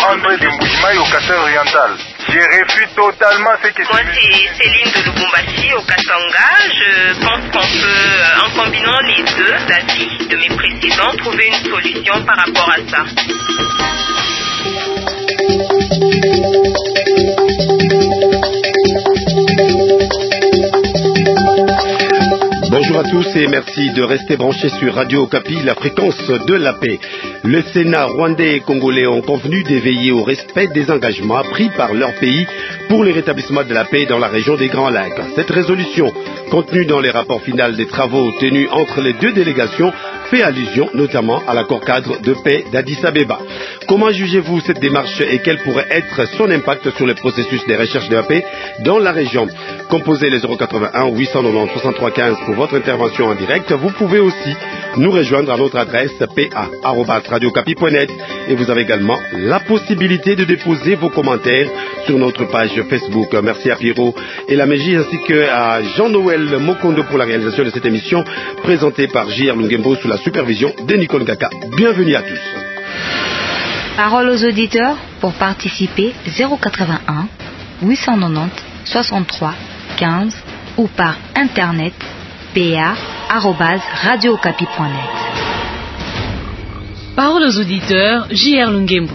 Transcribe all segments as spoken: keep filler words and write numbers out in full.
André de Mboujimaï au Kasai oriental. Je refuse totalement ce que... Moi, c'est Céline de Lubumbashi au Katanga. Je pense qu'on peut, en combinant les deux avis de mes précédents, trouver une solution par rapport à ça. Bonjour à tous et merci de rester branchés sur Radio Okapi, la fréquence de la paix. Le Sénat rwandais et congolais ont convenu d'éveiller au respect des engagements pris par leur pays pour le rétablissement de la paix dans la région des Grands Lacs. Cette résolution, contenue dans les rapports finaux des travaux tenus entre les deux délégations, fait allusion notamment à l'accord cadre de paix d'Addis Abeba. Comment jugez-vous cette démarche et quel pourrait être son impact sur le processus de recherche de la paix dans la région? Composez les zéro quatre-vingt-un huit cent quatre-vingt-dix soixante-trois quinze pour votre intervention en direct. Vous pouvez aussi nous rejoindre à notre adresse p a arobase radio okapi point net et vous avez également la possibilité de déposer vos commentaires sur notre page Facebook. Merci à Pierrot et la Mégie ainsi que à Jean-Noël Mokondo pour la réalisation de cette émission présentée par J R Lungembo sous la supervision de Nicole Ngaka. Bienvenue à tous. Parole aux auditeurs pour participer zéro quatre-vingt-un huit cent quatre-vingt-dix soixante-trois quinze ou par internet p a arobase radio okapi point net. Parole aux auditeurs, J R Lungembo.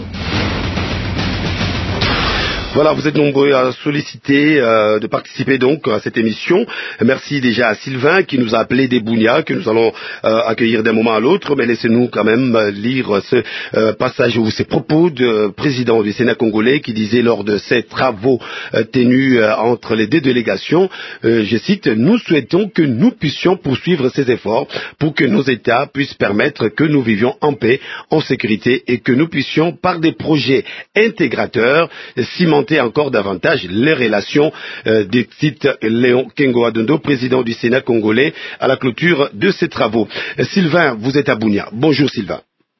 Voilà, vous êtes nombreux à solliciter euh, de participer donc à cette émission. Merci déjà à Sylvain qui nous a appelé des Bounia, que nous allons euh, accueillir d'un moment à l'autre, mais laissez-nous quand même euh, lire ce euh, passage ou ces propos du président du Sénat congolais qui disait lors de ces travaux euh, tenus euh, entre les deux délégations, euh, je cite, « Nous souhaitons que nous puissions poursuivre ces efforts pour que nos États puissent permettre que nous vivions en paix, en sécurité et que nous puissions, par des projets intégrateurs, cimenter encore davantage les relations euh, des titres Léon Kengo Adondo, président du Sénat congolais, à la clôture de ces travaux. Euh, Sylvain, vous êtes à Bunia. Bonjour Sylvain.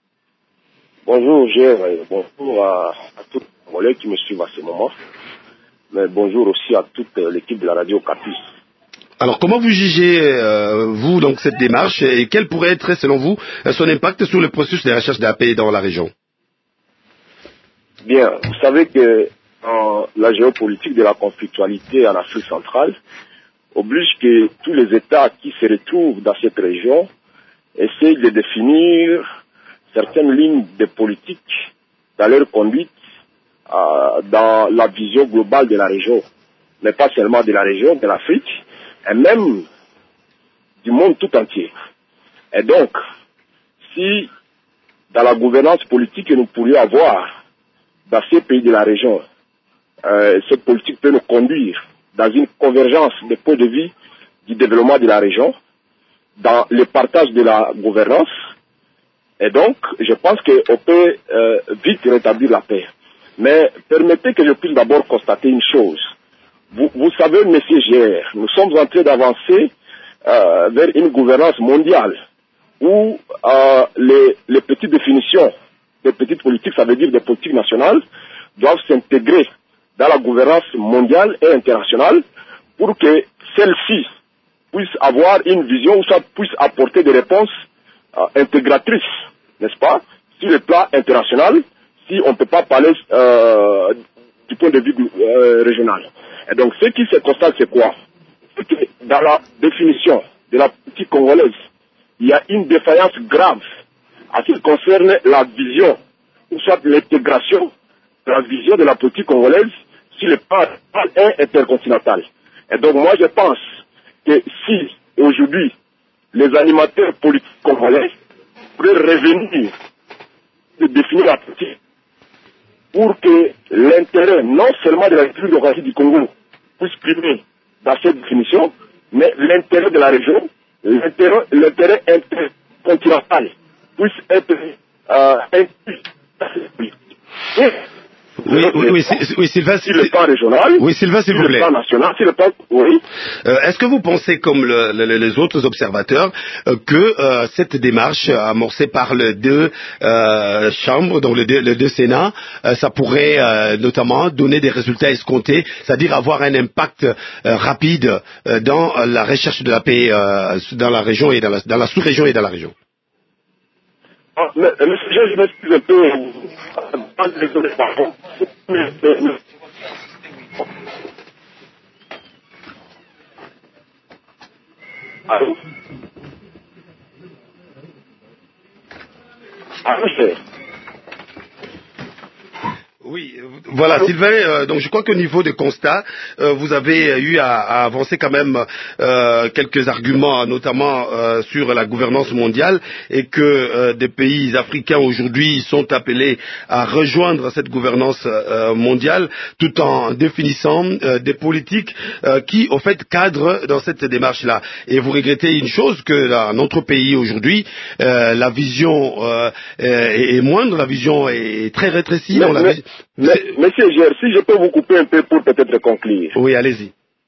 Bonjour Gérard, bonjour à, à tous les Congolais qui me suivent à ce moment, mais bonjour aussi à toute l'équipe de la radio Okapi. Alors comment vous jugez, euh, vous, donc cette démarche et quel pourrait être, selon vous, son impact sur le processus de recherche de la paix dans la région? Bien, vous savez que en, la géopolitique de la conflictualité en Afrique centrale oblige que tous les États qui se retrouvent dans cette région essayent de définir certaines lignes de politique dans leur conduite euh, dans la vision globale de la région, mais pas seulement de la région, de l'Afrique, et même du monde tout entier. Et donc, si dans la gouvernance politique que nous pourrions avoir dans ces pays de la région, Euh, cette politique peut nous conduire dans une convergence des points de vue du développement de la région, dans le partage de la gouvernance, et donc je pense qu'on peut euh, vite rétablir la paix. Mais permettez que je puisse d'abord constater une chose. Vous, vous savez, Monsieur G R, nous sommes en train d'avancer euh, vers une gouvernance mondiale où euh, les, les petites définitions, les petites politiques, ça veut dire des politiques nationales, doivent s'intégrer dans la gouvernance mondiale et internationale pour que celle-ci puisse avoir une vision où ça puisse apporter des réponses euh, intégratrices, n'est-ce pas, sur le plan international, si on ne peut pas parler euh, du point de vue euh, régional. Et donc ce qui se constate, c'est quoi? C'est que dans la définition de la politique congolaise, il y a une défaillance grave à ce qui concerne la vision, ou soit l'intégration de la vision de la politique congolaise sur le plan intercontinental. Et donc moi je pense que si aujourd'hui les animateurs politiques congolais pourraient revenir de définir la politique pour que l'intérêt non seulement de la République démocratique du Congo puisse primer dans cette définition, mais l'intérêt de la région, l'intérêt, l'intérêt intercontinental puisse être euh, inclus dans cette politique. Et Oui, oui, oui, oui, Sylvain, sur le plan régional, oui, Sylvain, s'il vous plaît. Sur le plan national, sur le plan, oui. Euh, est-ce que vous pensez, comme le, le, les autres observateurs, euh, que euh, cette démarche amorcée par les deux euh, chambres, donc les deux, les deux Sénats, euh, ça pourrait euh, notamment donner des résultats escomptés, c'est-à-dire avoir un impact euh, rapide euh, dans la recherche de la paix euh, dans la région et dans la, dans la sous-région et dans la région? Ah, mais, mais je m'excuse un peu. Désolé, pardon. Allô? Allô, c'est... Oui, voilà, Sylvain, euh, donc je crois qu'au niveau des constats, euh, vous avez eu à, à avancer quand même euh, quelques arguments, notamment euh, sur la gouvernance mondiale, et que euh, des pays africains aujourd'hui sont appelés à rejoindre cette gouvernance euh, mondiale, tout en définissant euh, des politiques euh, qui, au fait, cadrent dans cette démarche-là. Et vous regrettez une chose, que dans notre pays aujourd'hui, euh, la vision euh, est, est moindre, la vision est très rétrécie. Mais, on la mais... vis... Mais, monsieur Gère, si je peux vous couper un peu pour peut-être conclure. Oui, allez-y.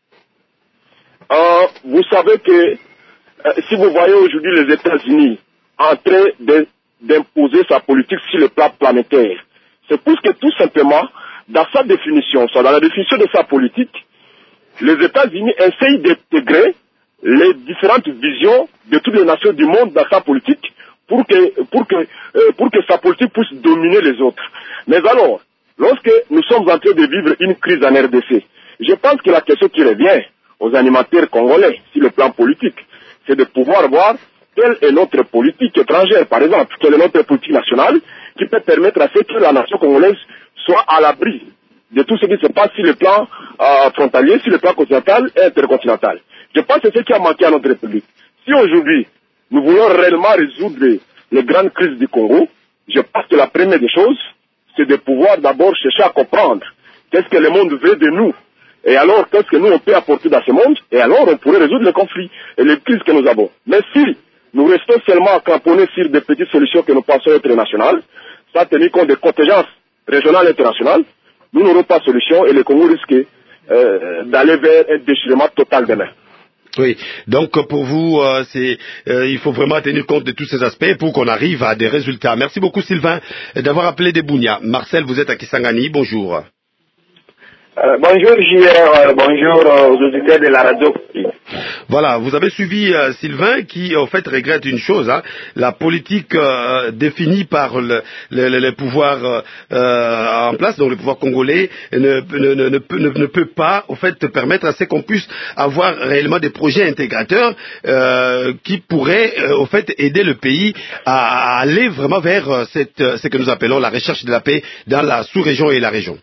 Euh, vous savez que euh, si vous voyez aujourd'hui les États-Unis en train d'imposer sa politique sur le plan planétaire, c'est parce que tout simplement, dans sa définition, soit dans la définition de sa politique, les États-Unis essayent d'intégrer les différentes visions de toutes les nations du monde dans sa politique pour que, pour que, euh, pour que sa politique puisse dominer les autres. Mais alors, lorsque nous sommes en train de vivre une crise en R D C, je pense que la question qui revient aux animateurs congolais sur le plan politique, c'est de pouvoir voir quelle est notre politique étrangère, par exemple, quelle est notre politique nationale qui peut permettre à ce que la nation congolaise soit à l'abri de tout ce qui se passe sur le plan euh, frontalier, sur le plan continental et intercontinental. Je pense que c'est ce qui a manqué à notre République. Si aujourd'hui, nous voulons réellement résoudre les grandes crises du Congo, je pense que la première des choses, c'est de pouvoir d'abord chercher à comprendre qu'est-ce que le monde veut de nous. Et alors, qu'est-ce que nous, on peut apporter dans ce monde. Et alors, on pourrait résoudre les conflits et les crises que nous avons. Mais si nous restons seulement cramponnés sur des petites solutions que nous pensons être nationales, sans tenir compte des contingences régionales et internationales, nous n'aurons pas de solution et le Congo risque euh, d'aller vers un déchirement total demain. Oui, donc pour vous, euh, c'est, euh, il faut vraiment tenir compte de tous ces aspects pour qu'on arrive à des résultats. Merci beaucoup Sylvain d'avoir appelé des Bounia. Marcel, vous êtes à Kisangani, bonjour. Euh, bonjour J R, euh, bonjour euh, aux auditeurs de la radio. Voilà, vous avez suivi euh, Sylvain qui en fait regrette une chose, hein, la politique euh, définie par le, le, le, le pouvoir euh, en place, donc le pouvoir congolais, ne, ne, ne, ne, peut, ne, ne peut pas en fait permettre à ce qu'on puisse avoir réellement des projets intégrateurs euh, qui pourraient euh, en fait aider le pays à, à aller vraiment vers cette, ce que nous appelons la recherche de la paix dans la sous-région et la région.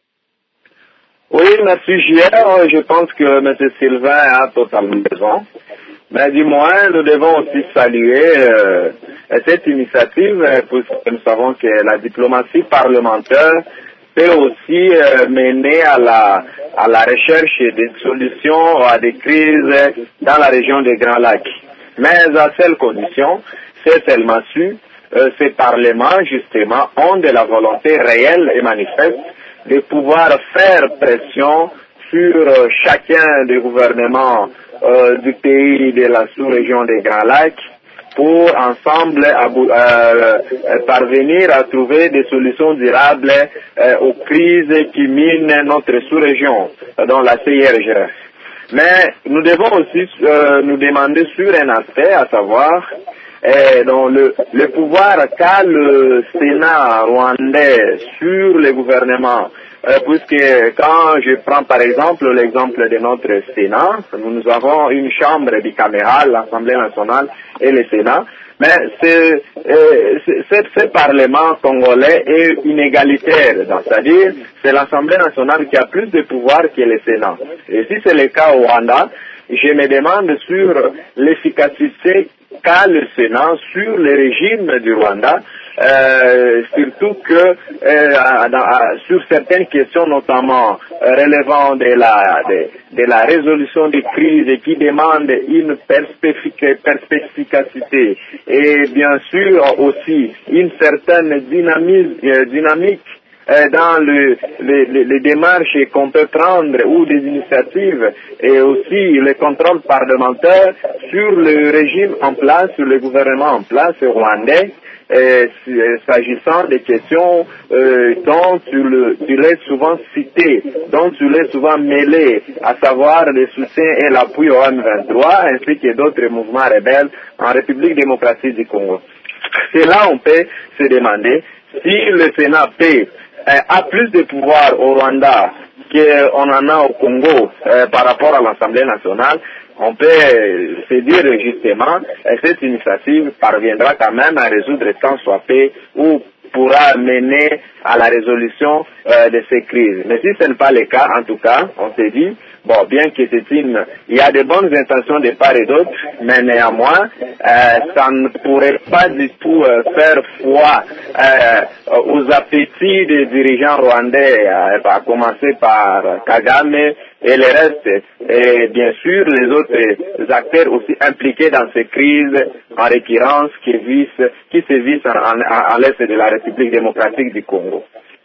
Oui, merci J R. Je pense que M. Sylvain a totalement raison. Mais du moins, nous devons aussi saluer euh, cette initiative, puisque nous savons que la diplomatie parlementaire peut aussi euh, mener à la, à la recherche des solutions à des crises dans la région des Grands Lacs. Mais à seule condition, c'est seulement su, euh, ces parlements, justement, ont de la volonté réelle et manifeste de pouvoir faire pression sur euh, chacun des gouvernements euh, du pays de la sous-région des Grands Lacs pour ensemble abou- euh, parvenir à trouver des solutions durables euh, aux crises qui minent notre sous-région, euh, dans la C I R G F. Mais nous devons aussi euh, nous demander sur un aspect, à savoir Et donc le, le pouvoir qu'a le Sénat rwandais sur le gouvernement, euh, puisque quand je prends par exemple l'exemple de notre Sénat, nous, nous avons une chambre bicamérale, l'Assemblée nationale et le Sénat, mais c'est, euh, c'est, ce Parlement congolais est inégalitaire, c'est-à-dire c'est l'Assemblée nationale qui a plus de pouvoir que le Sénat. Et si c'est le cas au Rwanda, je me demande sur l'efficacité qu'a le Sénat sur le régime du Rwanda, euh, surtout que euh, dans, sur certaines questions, notamment euh, relevant de la, de, de la résolution des crises qui demandent une perspicacité et bien sûr aussi une certaine dynamisme, euh, dynamique dans le, les, les, les démarches qu'on peut prendre ou des initiatives et aussi le contrôle parlementaire sur le régime en place, sur le gouvernement en place rwandais, et, s'agissant des questions euh, dont tu, le, tu l'es souvent cité, dont tu l'es souvent mêlé, à savoir le soutien et l'appui au M vingt-trois ainsi que d'autres mouvements rebelles en République démocratique du Congo. Et là, on peut se demander si le Sénat peut, euh, a plus de pouvoir au Rwanda qu'on en a au Congo euh, par rapport à l'Assemblée nationale. On peut euh, se dire justement que cette initiative parviendra quand même à résoudre tant soit peu ou pourra mener à la résolution euh, de ces crises. Mais si ce n'est pas le cas, en tout cas, on se dit, bon, bien que c'est une, il y a de bonnes intentions de part et d'autre, mais néanmoins, euh, ça ne pourrait pas du tout euh, faire foi euh, aux appétits des dirigeants rwandais, euh, à commencer par Kagame et le reste, et bien sûr les autres acteurs aussi impliqués dans ces crises, en récurrence, qui, vissent, qui se vissent à l'est de la République démocratique du Congo.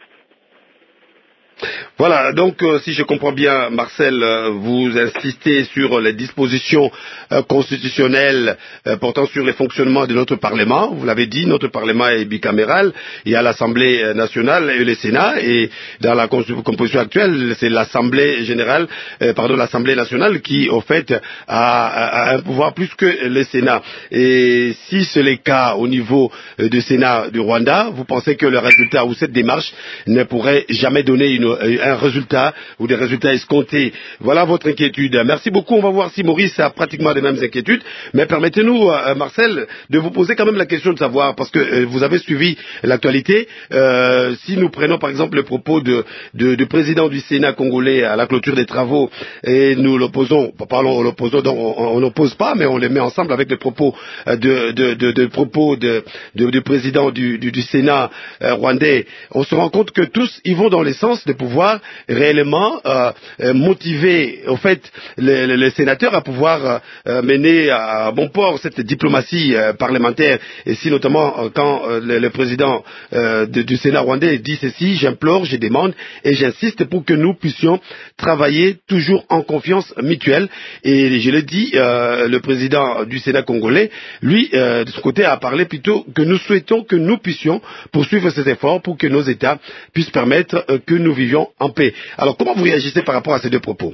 Voilà, donc euh, si je comprends bien, Marcel, euh, vous insistez sur les dispositions euh, constitutionnelles euh, portant sur le fonctionnement de notre Parlement. Vous l'avez dit, notre Parlement est bicaméral. Il y a l'Assemblée nationale et le Sénat, et dans la composition actuelle, c'est l'Assemblée générale, euh, pardon, l'Assemblée nationale qui, au fait, a, a un pouvoir plus que le Sénat. Et si c'est le cas au niveau euh, du Sénat du Rwanda, vous pensez que le résultat ou cette démarche ne pourrait jamais donner une un résultat ou des résultats escomptés. Voilà votre inquiétude. Merci beaucoup. On va voir si Maurice a pratiquement les mêmes inquiétudes. Mais permettez-nous, euh, Marcel, de vous poser quand même la question de savoir, parce que euh, vous avez suivi l'actualité, euh, si nous prenons par exemple le propos de, de, de président du Sénat congolais à la clôture des travaux et nous l'opposons, parlons l'opposons, on n'oppose pas, mais on les met ensemble avec les propos de, de, de, de propos de, de, de président du, du, du Sénat euh, rwandais, on se rend compte que tous ils vont dans le sens de pouvoir réellement euh, motiver au fait les, les, les sénateurs à pouvoir euh, mener à bon port cette diplomatie euh, parlementaire. Et si notamment euh, quand euh, le, le président euh, de, du Sénat rwandais dit ceci, j'implore, je demande et j'insiste pour que nous puissions travailler toujours en confiance mutuelle. Et je le dis, euh, le président du Sénat congolais, lui, euh, de son côté, a parlé plutôt que nous souhaitons que nous puissions poursuivre ces efforts pour que nos États puissent permettre euh, que nous vivions en paix. Alors, comment vous réagissez par rapport à ces deux propos?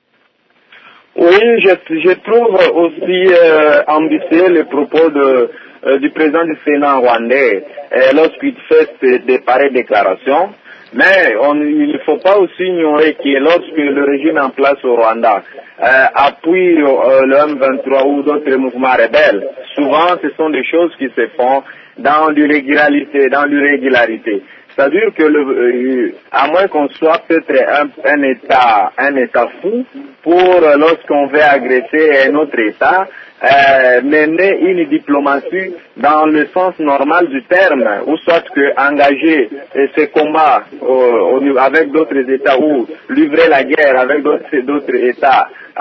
Oui, je, je trouve aussi euh, ambitieux les propos de, euh, du président du Sénat rwandais euh, lorsqu'il fait des pareilles déclarations. Mais on, il ne faut pas aussi ignorer que lorsque le régime en place au Rwanda euh, appuie euh, le M vingt-trois ou d'autres mouvements rebelles, souvent ce sont des choses qui se font dans l'irrégularité, dans l'irrégularité. C'est-à-dire que, le, euh, à moins qu'on soit peut-être un, un État, un État fou, pour euh, lorsqu'on veut agresser un autre État, euh, mener une diplomatie dans le sens normal du terme, ou soit que engager euh, ces combats euh, avec d'autres États ou livrer la guerre avec d'autres États euh,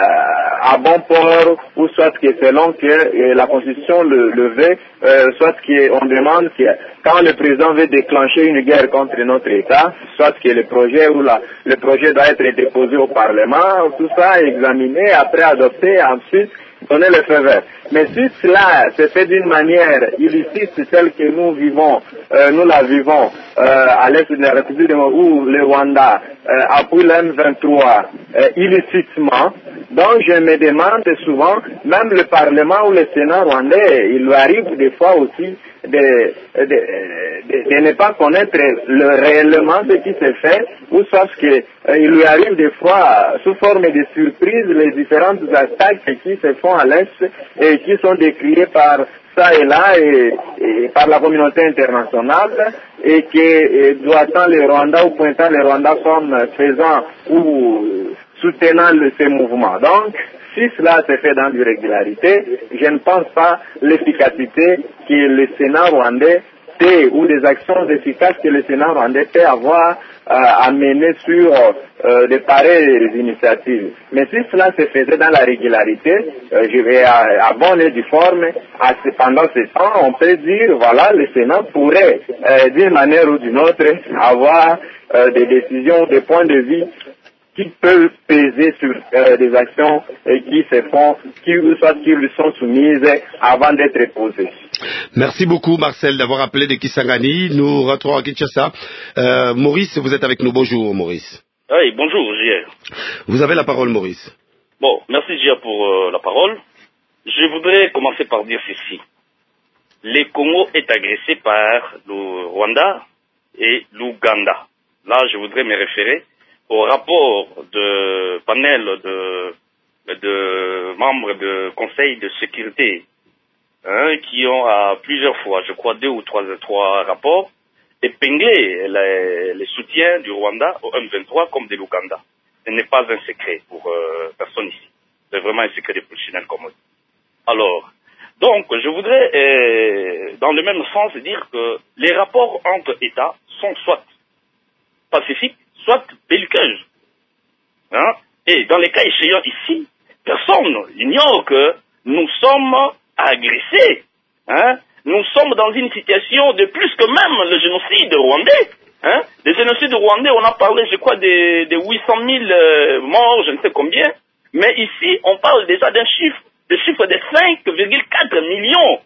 à bon port, ou soit que selon que euh, la Constitution le, le veut, euh, soit qu'on demande que quand le président veut déclencher une guerre contre notre État, soit que le projet ou la, le projet doit être déposé au Parlement, tout ça examiné, après adopté, ensuite donner le feu vert. Mais si cela se fait d'une manière illicite, telle que nous vivons, euh, nous la vivons euh, à l'est de la République où le Rwanda euh, appuie le M vingt-trois euh, illicitement, donc je me demande souvent, même le Parlement ou le Sénat rwandais, il lui arrive des fois aussi de, de, de, de ne pas connaître le, réellement ce qui se fait, ou soit qu'il euh, lui arrive des fois, sous forme de surprise, les différentes attaques qui se font à l'Est et qui sont décriées par ça et là et, et par la communauté internationale et que doit-on le Rwanda ou pointant le Rwanda comme faisant ou soutenant le, ces mouvements. Donc, si cela se fait dans l'irrégularité, je ne pense pas l'efficacité que le Sénat rwandais peut, ou des actions efficaces que le Sénat rwandais peut avoir euh, à mener sur euh, de pareilles initiatives. Mais si cela se faisait dans la régularité, euh, je vais à, à bonne et due forme, à, pendant ce temps, on peut dire, voilà, le Sénat pourrait, euh, d'une manière ou d'une autre, avoir euh, des décisions, des points de vue qui peuvent peser sur euh, des actions euh, qui se font, qui, soit qui lui sont soumises avant d'être posées. Merci beaucoup Marcel d'avoir appelé de Kisangani. Nous rentrons à Kinshasa. Euh, Maurice, vous êtes avec nous. Bonjour Maurice. Oui, bonjour J R. Vous avez la parole Maurice. Bon, merci J R pour euh, la parole. Je voudrais commencer par dire ceci. le Congo est agressé par le Rwanda et l'Ouganda. Là, je voudrais me référer au rapport de panel de, de membres du Conseil de sécurité, hein, qui ont à plusieurs fois, je crois deux ou trois, trois rapports, épinglé les, les soutiens du Rwanda au M vingt-trois comme de l'Ouganda. Ce n'est pas un secret pour euh, personne ici. C'est vraiment un secret des professionnels comme eux. Alors, donc, je voudrais, euh, dans le même sens, dire que les rapports entre États sont soit pacifiques, soit belliqueux. Hein? Et dans les cas échéants ici, personne n'ignore que nous sommes agressés. Hein? Nous sommes dans une situation de plus que même le génocide rwandais. Hein? Le génocide rwandais, on a parlé, je crois, de, de huit cent mille euh, morts, je ne sais combien. Mais ici, on parle déjà d'un chiffre, de chiffre de cinq virgule quatre millions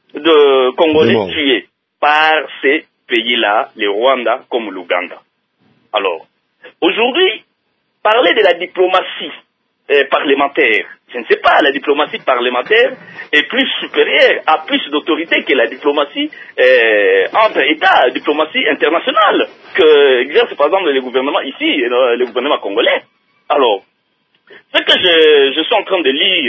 de Congolais tués par ces pays-là, les Rwanda comme l'Ouganda. Alors, aujourd'hui, parler de la diplomatie euh, parlementaire, je ne sais pas, la diplomatie parlementaire est plus supérieure, a plus d'autorité que la diplomatie euh, entre États, la diplomatie internationale, que exerce par exemple le gouvernement ici, le, le gouvernement congolais. Alors, ce que je, je suis en train de lire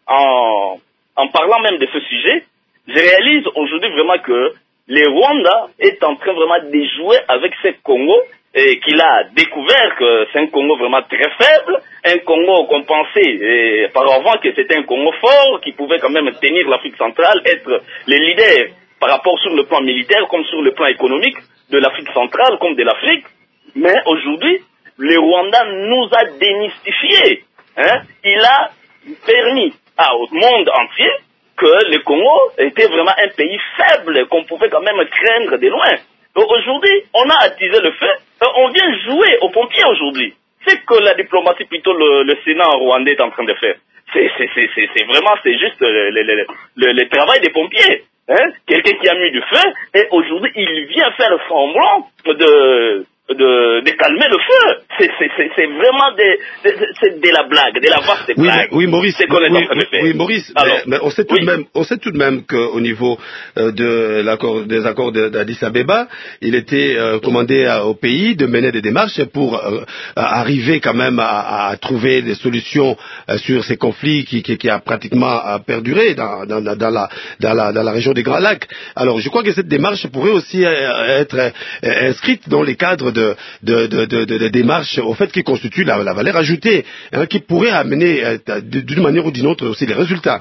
en, en parlant même de ce sujet, je réalise aujourd'hui vraiment que le Rwanda est en train vraiment de jouer avec ce Congo et qu'il a découvert que c'est un Congo vraiment très faible, un Congo qu'on pensait par avant que c'était un Congo fort, qui pouvait quand même tenir l'Afrique centrale, être le leader par rapport sur le plan militaire comme sur le plan économique de l'Afrique centrale comme de l'Afrique. Mais aujourd'hui, le Rwanda nous a démystifié. Hein? Il a permis à, au monde entier que le Congo était vraiment un pays faible, qu'on pouvait quand même craindre de loin. Donc aujourd'hui, on a attisé le feu, on vient jouer aux pompiers aujourd'hui. C'est que la diplomatie, plutôt le, le Sénat rwandais est en train de faire. C'est, c'est, c'est, c'est, c'est vraiment, c'est juste le, le, le, le, le travail des pompiers. Hein? Quelqu'un qui a mis du feu, et aujourd'hui, il vient faire semblant de... De, de calmer le feu. C'est, c'est, c'est, c'est vraiment de, de, c'est de la blague, de la vaste oui, blague. Oui, Maurice, c'est qu'on est oui, en train de faire. Oui, Maurice, Alors, mais, mais on sait tout oui. de même, on sait tout de même qu'au niveau euh, de l'accord, des accords d'Addis Abeba, il était euh, commandé à, au pays de mener des démarches pour euh, arriver quand même à, à trouver des solutions euh, sur ces conflits qui, qui, qui a pratiquement perduré dans, dans, dans, la, dans, la, dans la région des Grands Lacs. Alors, je crois que cette démarche pourrait aussi euh, être euh, inscrite dans les cadres de, de, de, de, de, de démarches au fait qui constitue la, la valeur ajoutée, hein, qui pourrait amener euh, d'une manière ou d'une autre aussi les résultats.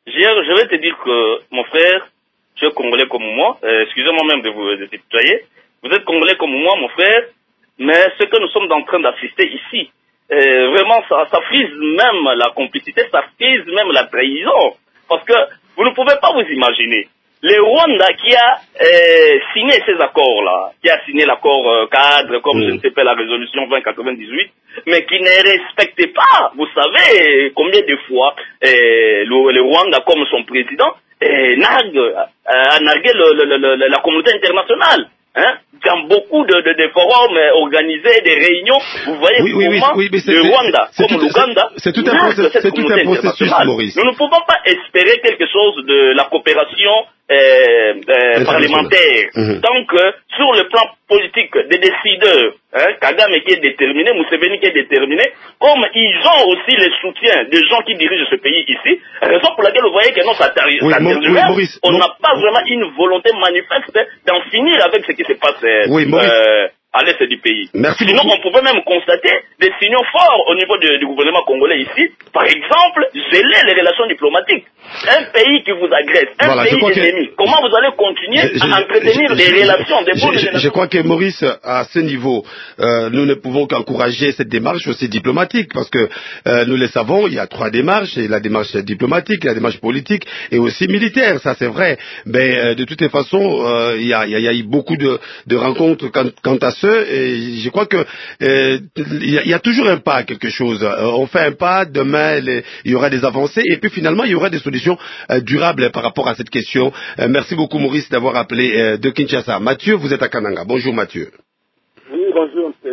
Je vais te dire que, mon frère, tu es Congolais comme moi, euh, excusez-moi même de vous de tutoyer, vous êtes Congolais comme moi, mon frère, mais ce que nous sommes en train d'assister ici, euh, vraiment, ça, ça frise même la complicité, ça frise même la trahison, parce que vous ne pouvez pas vous imaginer. Le Rwanda qui a euh, signé ces accords-là, qui a signé l'accord euh, cadre, comme mmh. je ne sais pas, la résolution vingt quatre-vingt-dix-huit, mais qui ne respecte pas, vous savez, combien de fois euh, le, le Rwanda, comme son président, euh, nargue, euh, a nargué le, le, le, la communauté internationale. Hein? Dans beaucoup de, de, de forums organisés, des réunions, vous voyez oui, oui, comment oui, oui, le Rwanda, comme l'Ouganda, c'est tout un, process, c'est tout un processus, Maurice. Nous ne pouvons pas espérer quelque chose de la coopération euh, euh, parlementaire. Mmh. Tant que sur le plan politique des décideurs, hein, Kagame qui est déterminé, Museveni qui est déterminé, comme ils ont aussi le soutien des gens qui dirigent ce pays ici, raison pour laquelle vous voyez que non, ça oui, oui, on n'a pas vraiment une volonté manifeste d'en finir avec ce qui se passe oui, euh, à l'est du pays. Merci Sinon, beaucoup. on pouvait même constater des signaux forts au niveau de, du gouvernement congolais ici. Par exemple, geler les relations diplomatiques. Un pays qui vous agresse, un voilà, pays ennemi. Que... Comment vous allez continuer je, à entretenir des relations, des bonnes relations? Je crois que Maurice, à ce niveau, euh, nous ne pouvons qu'encourager cette démarche aussi diplomatique, parce que euh, nous le savons, il y a trois démarches, et la démarche diplomatique, la démarche politique et aussi militaire, ça c'est vrai. Mais euh, de toutes les façons, euh, il, y a, il y a eu beaucoup de, de rencontres quant, quant à ce, et je crois que euh, il, y a, il y a toujours un pas à quelque chose. Euh, on fait un pas, demain les, il y aura des avancées, et puis finalement il y aura des solutions euh, durables par rapport à cette question. Euh, merci beaucoup Maurice d'avoir appelé euh, de Kinshasa. Mathieu, vous êtes à Kananga. Bonjour Mathieu. Oui, bonjour, M.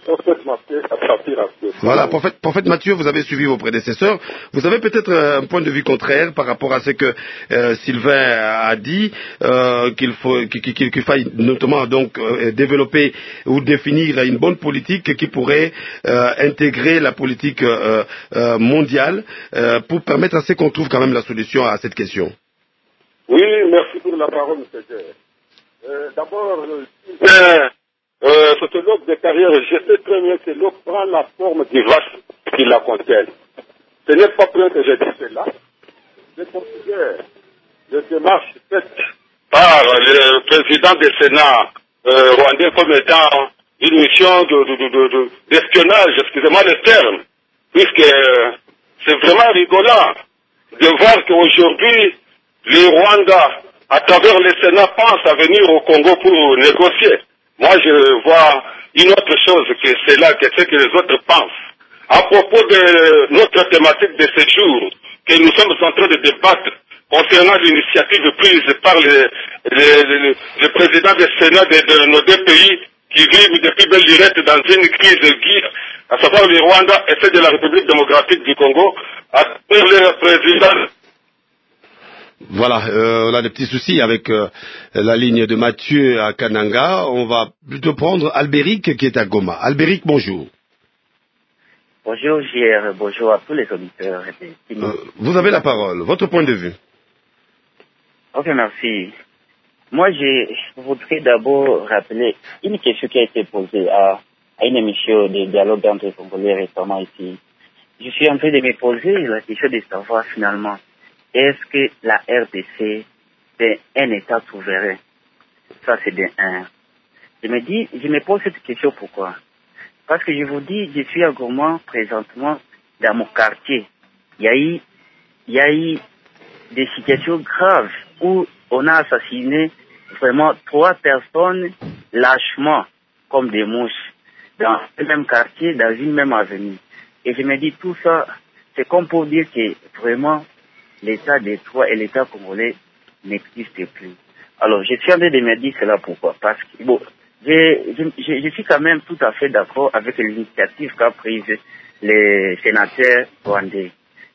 Prophète Mathieu, à partir à ce Voilà, prophète, prophète Mathieu, vous avez suivi vos prédécesseurs. Vous avez peut-être euh, un point de vue contraire par rapport à ce que euh, Sylvain a dit, euh, qu'il faut qu'il, qu'il, qu'il faille notamment donc euh, développer ou définir une bonne politique qui pourrait euh, intégrer la politique euh, euh, mondiale euh, pour permettre à ce qu'on trouve quand même la solution à cette question. Oui, merci pour la parole, M. Euh, D'abord, euh, Euh, sociologue de carrière, je sais très bien que l'eau prend la forme du vache qui la contient. Ce n'est pas pour que je dis cela. Je considère les démarches faites par le président du Sénat euh, rwandais comme étant une mission de, de, de, de, de, d'espionnage, excusez-moi le terme, puisque euh, c'est vraiment rigolant de voir qu'aujourd'hui, les Rwandais, à travers le Sénat, pensent à venir au Congo pour négocier. Moi, je vois une autre chose que c'est là, que c'est que les autres pensent. À propos de notre thématique de ce jour, que nous sommes en train de débattre concernant l'initiative prise par le, le, le, le président du Sénat de, de nos deux pays qui vivent depuis belle lurette dans une crise de guerre, à savoir le Rwanda et celle de la République démocratique du Congo, à travers le président. Voilà, euh, on a des petits soucis avec euh, la ligne de Mathieu à Kananga. On va plutôt prendre Albéric qui est à Goma. Albéric, bonjour. Bonjour J R, bonjour à tous les auditeurs. Euh, vous avez la parole, votre point de vue. Ok, merci. Moi, je voudrais d'abord rappeler une question qui a été posée à, à une émission de dialogue entre les Congolais récemment ici. Je suis en train de me poser la question de savoir finalement, est-ce que la R D C est un État souverain? Ça, c'est de un. Je me dis, je me pose cette question pourquoi? Parce que je vous dis, je suis à Goma présentement dans mon quartier. Il y a eu, il y a eu des situations graves où on a assassiné vraiment trois personnes lâchement comme des mouches dans le même quartier, dans une même avenue. Et je me dis tout ça, c'est comme pour dire que vraiment l'État des trois et l'État congolais n'existent plus. Alors, je suis en train de me dire cela pourquoi? Parce que, bon, je, je, je suis quand même tout à fait d'accord avec l'initiative qu'a prise les sénateurs rwandais.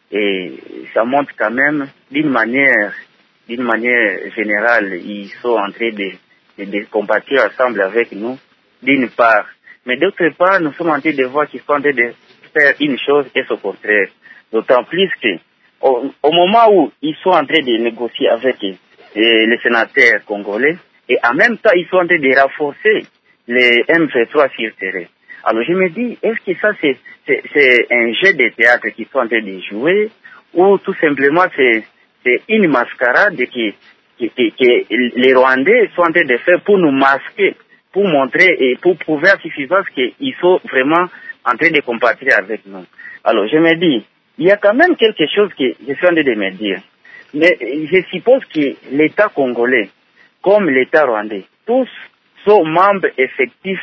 Et ça montre quand même, d'une manière, d'une manière générale, ils sont en train de, de, de combattre ensemble avec nous, d'une part. Mais d'autre part, nous sommes en train de voir qu'ils sont en train de faire une chose et son contraire. D'autant plus que, au, au moment où ils sont en train de négocier avec et les sénateurs congolais, et en même temps, ils sont en train de renforcer les M vingt-trois sur terrain. Alors je me dis, est-ce que ça c'est, c'est, c'est un jeu de théâtre qu'ils sont en train de jouer, ou tout simplement c'est, c'est une mascarade que, que, que, que les Rwandais sont en train de faire pour nous masquer, pour montrer et pour prouver à suffisance qu'ils sont vraiment en train de combattre avec nous. Alors je me dis, il y a quand même quelque chose que je suis en train de me dire. Mais je suppose que l'État congolais, comme l'État rwandais, tous sont membres effectifs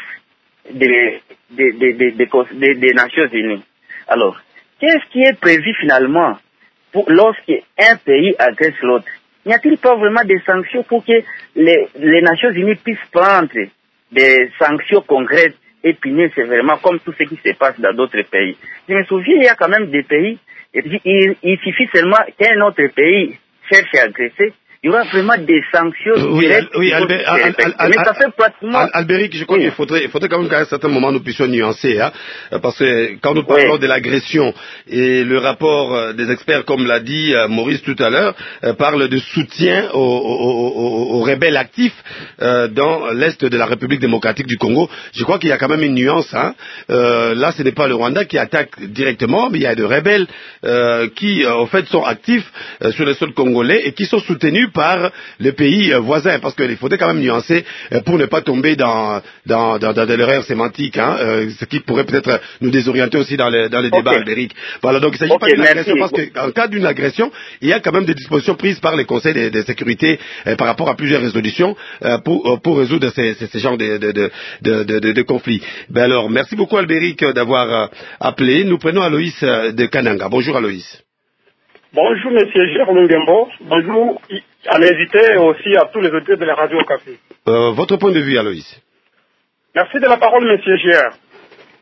des, des, des, des, des, des, des Nations Unies. Alors, qu'est-ce qui est prévu finalement pour lorsqu'un pays agresse l'autre? N'y a-t-il pas vraiment des sanctions pour que les, les Nations Unies puissent prendre des sanctions concrètes et punir sévèrement comme tout ce qui se passe dans d'autres pays? Je me souviens, il y a quand même des pays, il, il suffit seulement qu'un autre pays cherche à agresser, il y aura vraiment des sanctions. Oui, al, oui Albert, al, al, al, mais ça fait pratiquement... Al, Albéric, je crois oui. qu'il faudrait, il faudrait quand même qu'à un certain moment nous puissions nuancer, hein, parce que quand nous parlons oui. de l'agression et le rapport des experts, comme l'a dit euh, Maurice tout à l'heure, euh, parle de soutien aux, aux, aux, aux rebelles actifs euh, dans l'est de la République démocratique du Congo. Je crois qu'il y a quand même une nuance. Hein. Euh, là, ce n'est pas le Rwanda qui attaque directement, mais il y a des rebelles euh, qui, euh, en fait, sont actifs euh, sur le sol congolais et qui sont soutenus par les pays voisins, parce qu'il faudrait quand même nuancer pour ne pas tomber dans, dans, dans, dans de l'erreur sémantique, hein, euh, ce qui pourrait peut-être nous désorienter aussi dans les, dans les okay. débats, Albéric. Voilà, donc il ne s'agit okay, pas d'une agression, parce qu'en cas d'une agression, il y a quand même des dispositions prises par les conseils de, de sécurité euh, par rapport à plusieurs résolutions euh, pour, euh, pour résoudre ces, ces, ces genres de, de, de, de, de, de, de conflits. Ben alors, merci beaucoup Albéric d'avoir euh, appelé. Nous prenons Aloïs euh, de Kananga. Bonjour Aloïs. Bonjour Monsieur Gérard Lungembo, bonjour à l'invité aussi à tous les auditeurs de la radio Okapi. Euh, votre point de vue Aloïs. Merci de la parole Monsieur Gérard.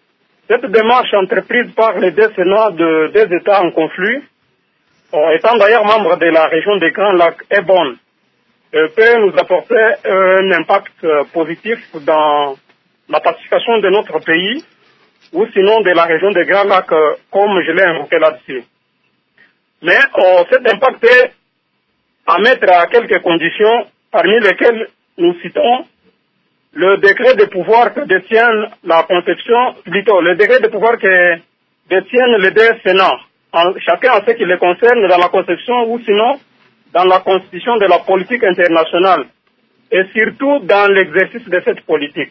Cette démarche entreprise par les deux Sénats de deux États en conflit, euh, étant d'ailleurs membre de la région des Grands Lacs, est bonne. Euh, peut nous apporter euh, un impact euh, positif dans la pacification de notre pays ou sinon de la région des Grands Lacs, euh, comme je l'ai invoqué là-dessus. Mais euh, cet impact est à mettre à quelques conditions, parmi lesquelles nous citons le décret de pouvoir que détiennent la conception, plutôt le décret de pouvoir que détiennent les deux Sénats, en, chacun en ce qui les concerne dans la conception ou sinon dans la constitution de la politique internationale et surtout dans l'exercice de cette politique.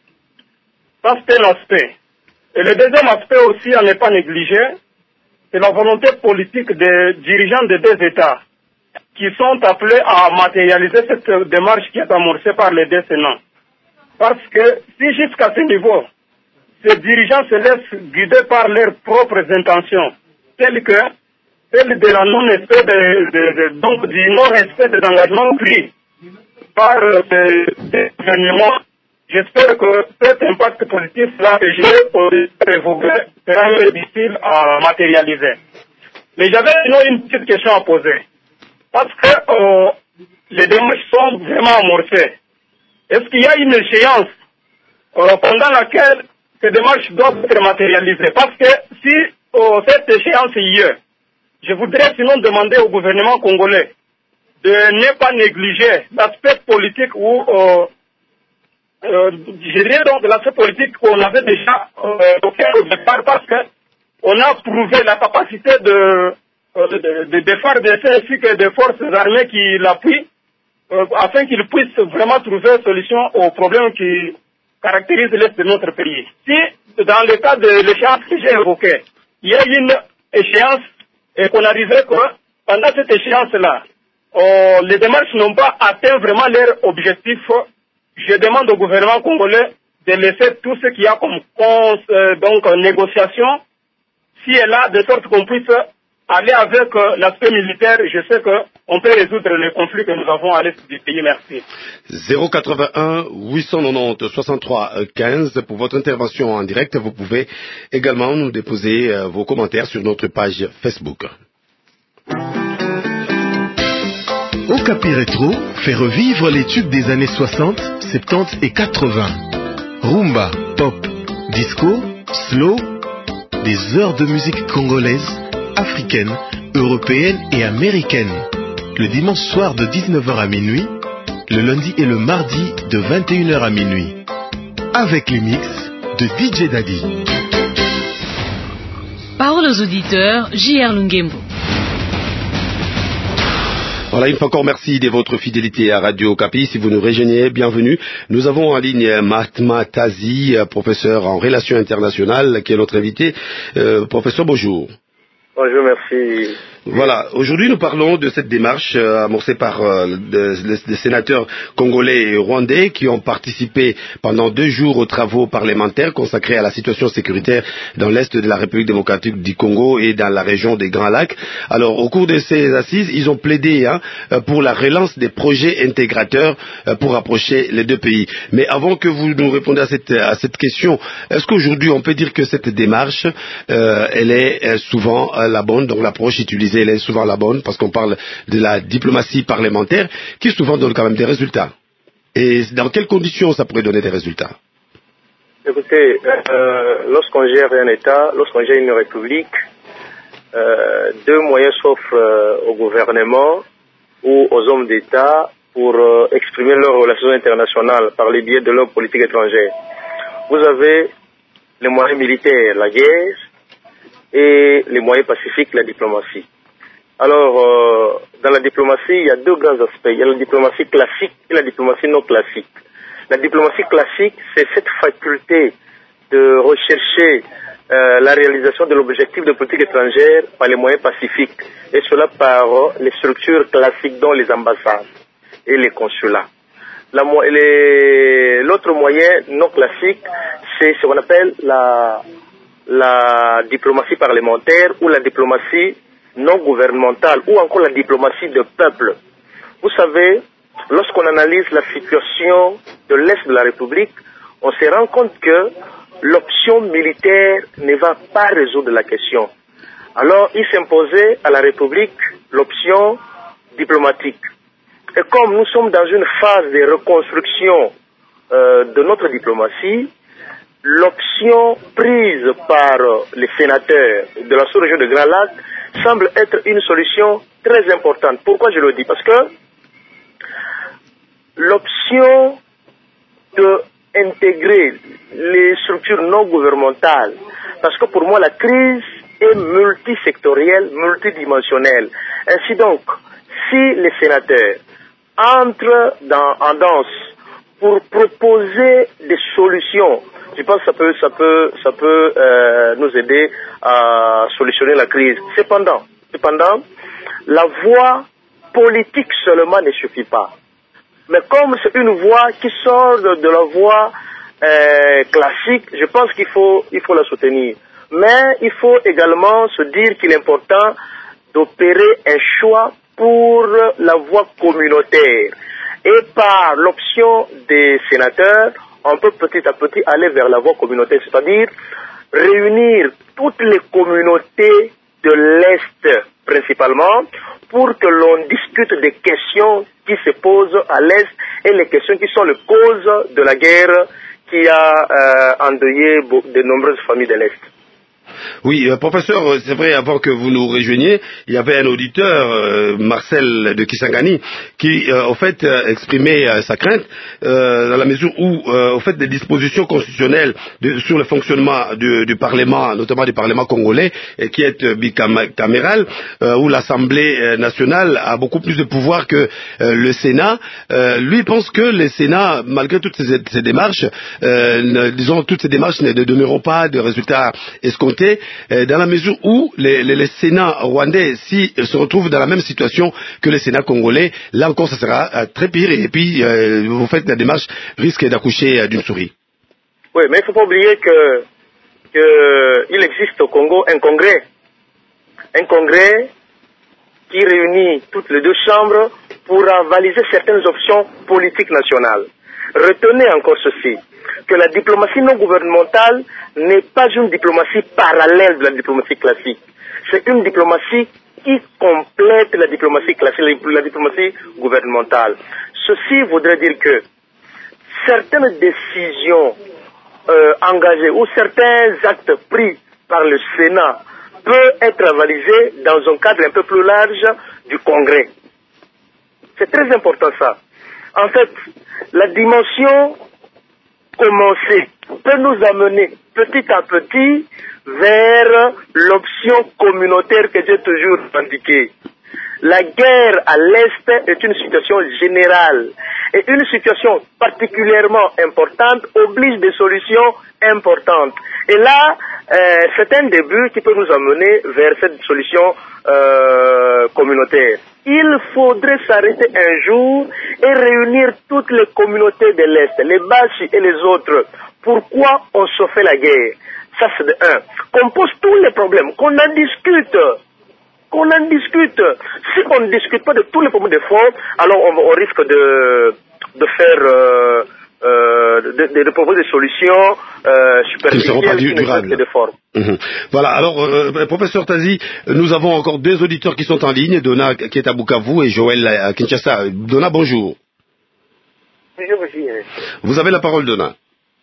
Ça c'est un aspect. Et le deuxième aspect aussi à ne pas négliger, c'est la volonté politique des dirigeants des deux États qui sont appelés à matérialiser cette démarche qui est amorcée par les deux Sénats. Parce que si jusqu'à ce niveau, ces dirigeants se laissent guider par leurs propres intentions, telles que celle de la non-respect de, de, de, donc du non-respect des engagements pris par euh, ces gouvernements, j'espère que cet impact positif là que j'ai évoqué sera difficile à matérialiser. Mais j'avais sinon une petite question à poser. Parce que euh, les démarches sont vraiment amorcées. Est-ce qu'il y a une échéance euh, pendant laquelle ces démarches doivent être matérialisées? Parce que si euh, cette échéance y est, je voudrais sinon demander au gouvernement congolais de ne pas négliger l'aspect politique ou, euh, euh, je dirais donc l'aspect politique qu'on avait déjà euh, au départ, parce que on a prouvé la capacité de, euh, de, de, de F A R D C ainsi que des forces armées qui l'appuient, euh, afin qu'ils puissent vraiment trouver solution aux problèmes qui caractérisent l'Est de notre pays. Si, dans le cas de l'échéance que j'ai évoquée, il y a une échéance et qu'on arrivait que pendant cette échéance-là, euh, les démarches n'ont pas atteint vraiment leur objectif, je demande au gouvernement congolais de laisser tout ce qu'il y a comme euh, donc, négociation, si elle a, de sorte qu'on puisse aller avec euh, l'aspect militaire. Je sais qu'on peut résoudre les conflits que nous avons à l'est du pays. Merci. zéro quatre-vingt-un huit cent quatre-vingt-dix soixante-trois quinze pour votre intervention en direct. Vous pouvez également nous déposer euh, vos commentaires sur notre page Facebook. Okapi Rétro fait revivre les tubes des années soixante, soixante-dix et quatre-vingts. Rumba, pop, disco, slow, des heures de musique congolaise, africaine, européenne et américaine. Le dimanche soir de dix-neuf heures à minuit, le lundi et le mardi de vingt et une heures à minuit. Avec les mix de D J Daddy. Parole aux auditeurs, J R Lungembo. Voilà, une fois encore, merci de votre fidélité à Radio Okapi. Si vous nous rejoignez, bienvenue. Nous avons en ligne Mahatma Tazi, professeur en relations internationales, qui est notre invité. Euh, professeur, bonjour. Bonjour, merci. Voilà, aujourd'hui nous parlons de cette démarche euh, amorcée par euh, des sénateurs congolais et rwandais qui ont participé pendant deux jours aux travaux parlementaires consacrés à la situation sécuritaire dans l'est de la République démocratique du Congo et dans la région des Grands Lacs. Alors, au cours de ces assises, ils ont plaidé hein, pour la relance des projets intégrateurs euh, pour rapprocher les deux pays. Mais avant que vous nous répondiez à cette, à cette question, est-ce qu'aujourd'hui on peut dire que cette démarche, euh, elle est souvent euh, la bonne, donc l'approche utilisée elle est souvent la bonne, parce qu'on parle de la diplomatie parlementaire, qui souvent donne quand même des résultats. Et dans quelles conditions ça pourrait donner des résultats? Écoutez, euh, lorsqu'on gère un État, lorsqu'on gère une république, euh, deux moyens s'offrent euh, au gouvernement ou aux hommes d'État pour euh, exprimer leurs relations internationales par le biais de leur politique étrangère. Vous avez les moyens militaires, la guerre, et les moyens pacifiques, la diplomatie. Alors, euh, dans la diplomatie, il y a deux grands aspects. Il y a la diplomatie classique et la diplomatie non classique. La diplomatie classique, c'est cette faculté de rechercher euh, la réalisation de l'objectif de politique étrangère par les moyens pacifiques, et cela par euh, les structures classiques, dont les ambassades et les consulats. L'autre moyen non classique, c'est ce qu'on appelle la, la diplomatie parlementaire ou la diplomatie non gouvernementale ou encore la diplomatie de peuple. Vous savez, lorsqu'on analyse la situation de l'Est de la République, on se rend compte que l'option militaire ne va pas résoudre la question. Alors, il s'imposait à la République l'option diplomatique. Et comme nous sommes dans une phase de reconstruction euh, de notre diplomatie, l'option prise par les sénateurs de la sous-région de Grand Lac semble être une solution très importante. Pourquoi je le dis? Parce que l'option d'intégrer les structures non gouvernementales, parce que pour moi la crise est multisectorielle, multidimensionnelle. Ainsi donc, si les sénateurs entrent dans, en danse pour proposer des solutions, je pense que ça peut, ça peut, ça peut euh, nous aider à solutionner la crise. Cependant, cependant, la voie politique seulement ne suffit pas. Mais comme c'est une voie qui sort de, de la voie euh, classique, je pense qu'il faut, il faut la soutenir. Mais il faut également se dire qu'il est important d'opérer un choix pour la voie communautaire. Et par l'option des sénateurs, on peut petit à petit aller vers la voie communautaire, c'est-à-dire réunir toutes les communautés de l'Est principalement pour que l'on discute des questions qui se posent à l'Est et les questions qui sont les causes de la guerre qui a euh, endeuillé de nombreuses familles de l'Est. Oui, euh, professeur, c'est vrai, avant que vous nous rejoigniez, il y avait un auditeur, euh, Marcel de Kisangani, qui, euh, au fait, euh, exprimait euh, sa crainte euh, dans la mesure où, euh, au fait, des dispositions constitutionnelles de, sur le fonctionnement du, du Parlement, notamment du Parlement congolais, et qui est euh, bicaméral, euh, où l'Assemblée nationale a beaucoup plus de pouvoir que euh, le Sénat. Euh, lui pense que le Sénat, malgré toutes ces, ces démarches, euh, ne, disons, toutes ces démarches ne, ne donneront pas de résultats escomptés, dans la mesure où les, les, les Sénats rwandais, s'ils se retrouvent dans la même situation que les Sénats congolais, là encore ça sera euh, très pire, et puis euh, vous faites la démarche risque d'accoucher euh, d'une souris. Oui, mais il ne faut pas oublier que, que il existe au Congo un congrès, un congrès qui réunit toutes les deux chambres pour avaliser certaines options politiques nationales. Retenez encore ceci, que la diplomatie non gouvernementale n'est pas une diplomatie parallèle de la diplomatie classique. C'est une diplomatie qui complète la diplomatie classique, la diplomatie gouvernementale. Ceci voudrait dire que certaines décisions euh, engagées ou certains actes pris par le Sénat peuvent être avalisés dans un cadre un peu plus large du Congrès. C'est très important ça. En fait, la dimension commencée peut nous amener petit à petit vers l'option communautaire que j'ai toujours indiquée. La guerre à l'Est est une situation générale et une situation particulièrement importante oblige des solutions importantes. Et là, euh, c'est un début qui peut nous amener vers cette solution euh, communautaire. Il faudrait s'arrêter un jour et réunir toutes les communautés de l'Est, les Bashi et les autres. Pourquoi on se fait la guerre? Ça, c'est de un. Qu'on pose tous les problèmes, qu'on en discute. Qu'on en discute. Si on ne discute pas de tous les problèmes de fond, alors on, on risque de, de faire... Euh, Euh, de, de, de proposer des solutions euh, superficielles qui ne sont que de forme. Mmh. Voilà, alors euh, professeur Tazi, nous avons encore deux auditeurs qui sont en ligne, Donna qui est à Bukavu et Joël à Kinshasa. Donna, bonjour. Bonjour, monsieur. Vous avez la parole, Donna.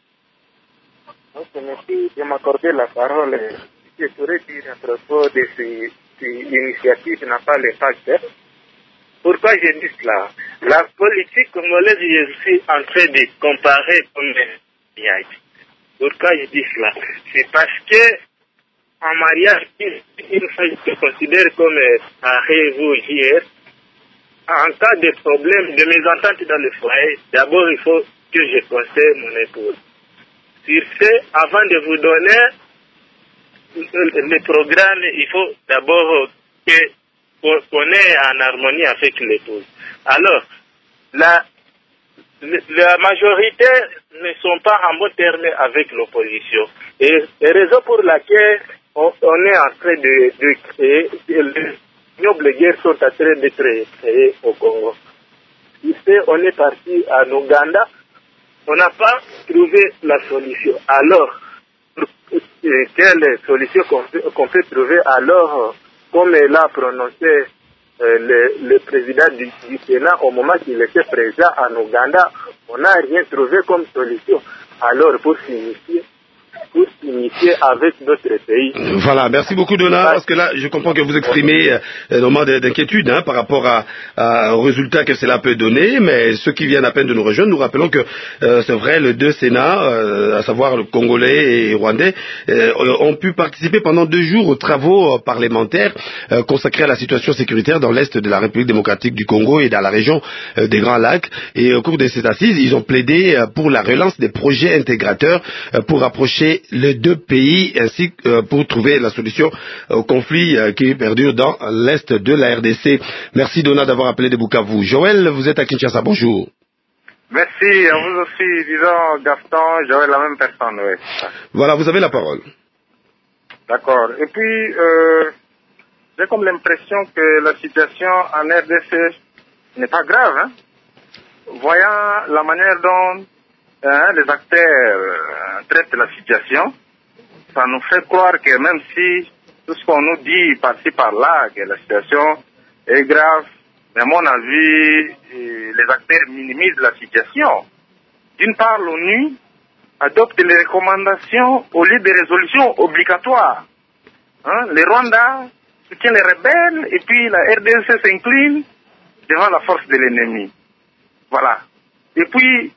Merci de m'accorder la parole. Je pourrais dire à propos de ces, ces initiatives n'a pas les facteurs. Pourquoi je dis cela? La politique congolaise, je suis en train de comparer comme mariage. Pourquoi je dis cela? C'est parce que en mariage, une femme se considère comme arrive hier. En cas de problème, de mésentente dans le foyer, d'abord il faut que je conseille mon épouse. Sur ce, avant de vous donner le programme, il faut d'abord que qu'on est en harmonie avec l'épouse. Alors, la, la majorité ne sont pas en bon terme avec l'opposition. Et la raison pour laquelle on, on est en train de, de créer, les nobles guerres sont en train d'être créées au Congo. Ici, on est parti en Ouganda, on n'a pas trouvé la solution. Alors, et quelle solution qu'on peut, qu'on peut trouver alors, comme l'a prononcé euh, le, le président du, du Sénat au moment qu'il était présent en Ouganda, on n'a rien trouvé comme solution. Alors, pour signifier, pour s'initier avec notre pays. Voilà, merci beaucoup Donat, parce que là, je comprends que vous exprimez euh, énormément d'inquiétude hein, par rapport à, à, aux résultats que cela peut donner, mais ceux qui viennent à peine de nous rejoindre, nous rappelons que euh, c'est vrai, les deux Sénats, euh, à savoir le Congolais et Rwandais, euh, ont pu participer pendant deux jours aux travaux parlementaires euh, consacrés à la situation sécuritaire dans l'Est de la République démocratique du Congo et dans la région euh, des Grands Lacs. Et au cours de cette assise, ils ont plaidé euh, pour la relance des projets intégrateurs euh, pour rapprocher les deux pays ainsi que euh, pour trouver la solution au conflit euh, qui perdure dans l'Est de la R D C. Merci Donat d'avoir appelé de Bukavu. Joël, vous êtes à Kinshasa, bonjour. Merci, à vous aussi, disons Gaston, Joël, la même personne, oui. Voilà, vous avez la parole. D'accord. Et puis, euh, j'ai comme l'impression que la situation en R D C n'est pas grave, hein. Voyant la manière dont hein, les acteurs euh, traitent la situation, ça nous fait croire que même si tout ce qu'on nous dit par-ci par-là, que la situation est grave, mais à mon avis, les acteurs minimisent la situation. D'une part, l'ONU adopte les recommandations au lieu des résolutions obligatoires. Hein, le Rwanda soutient les rebelles et puis la R D C s'incline devant la force de l'ennemi. Voilà. Et puis,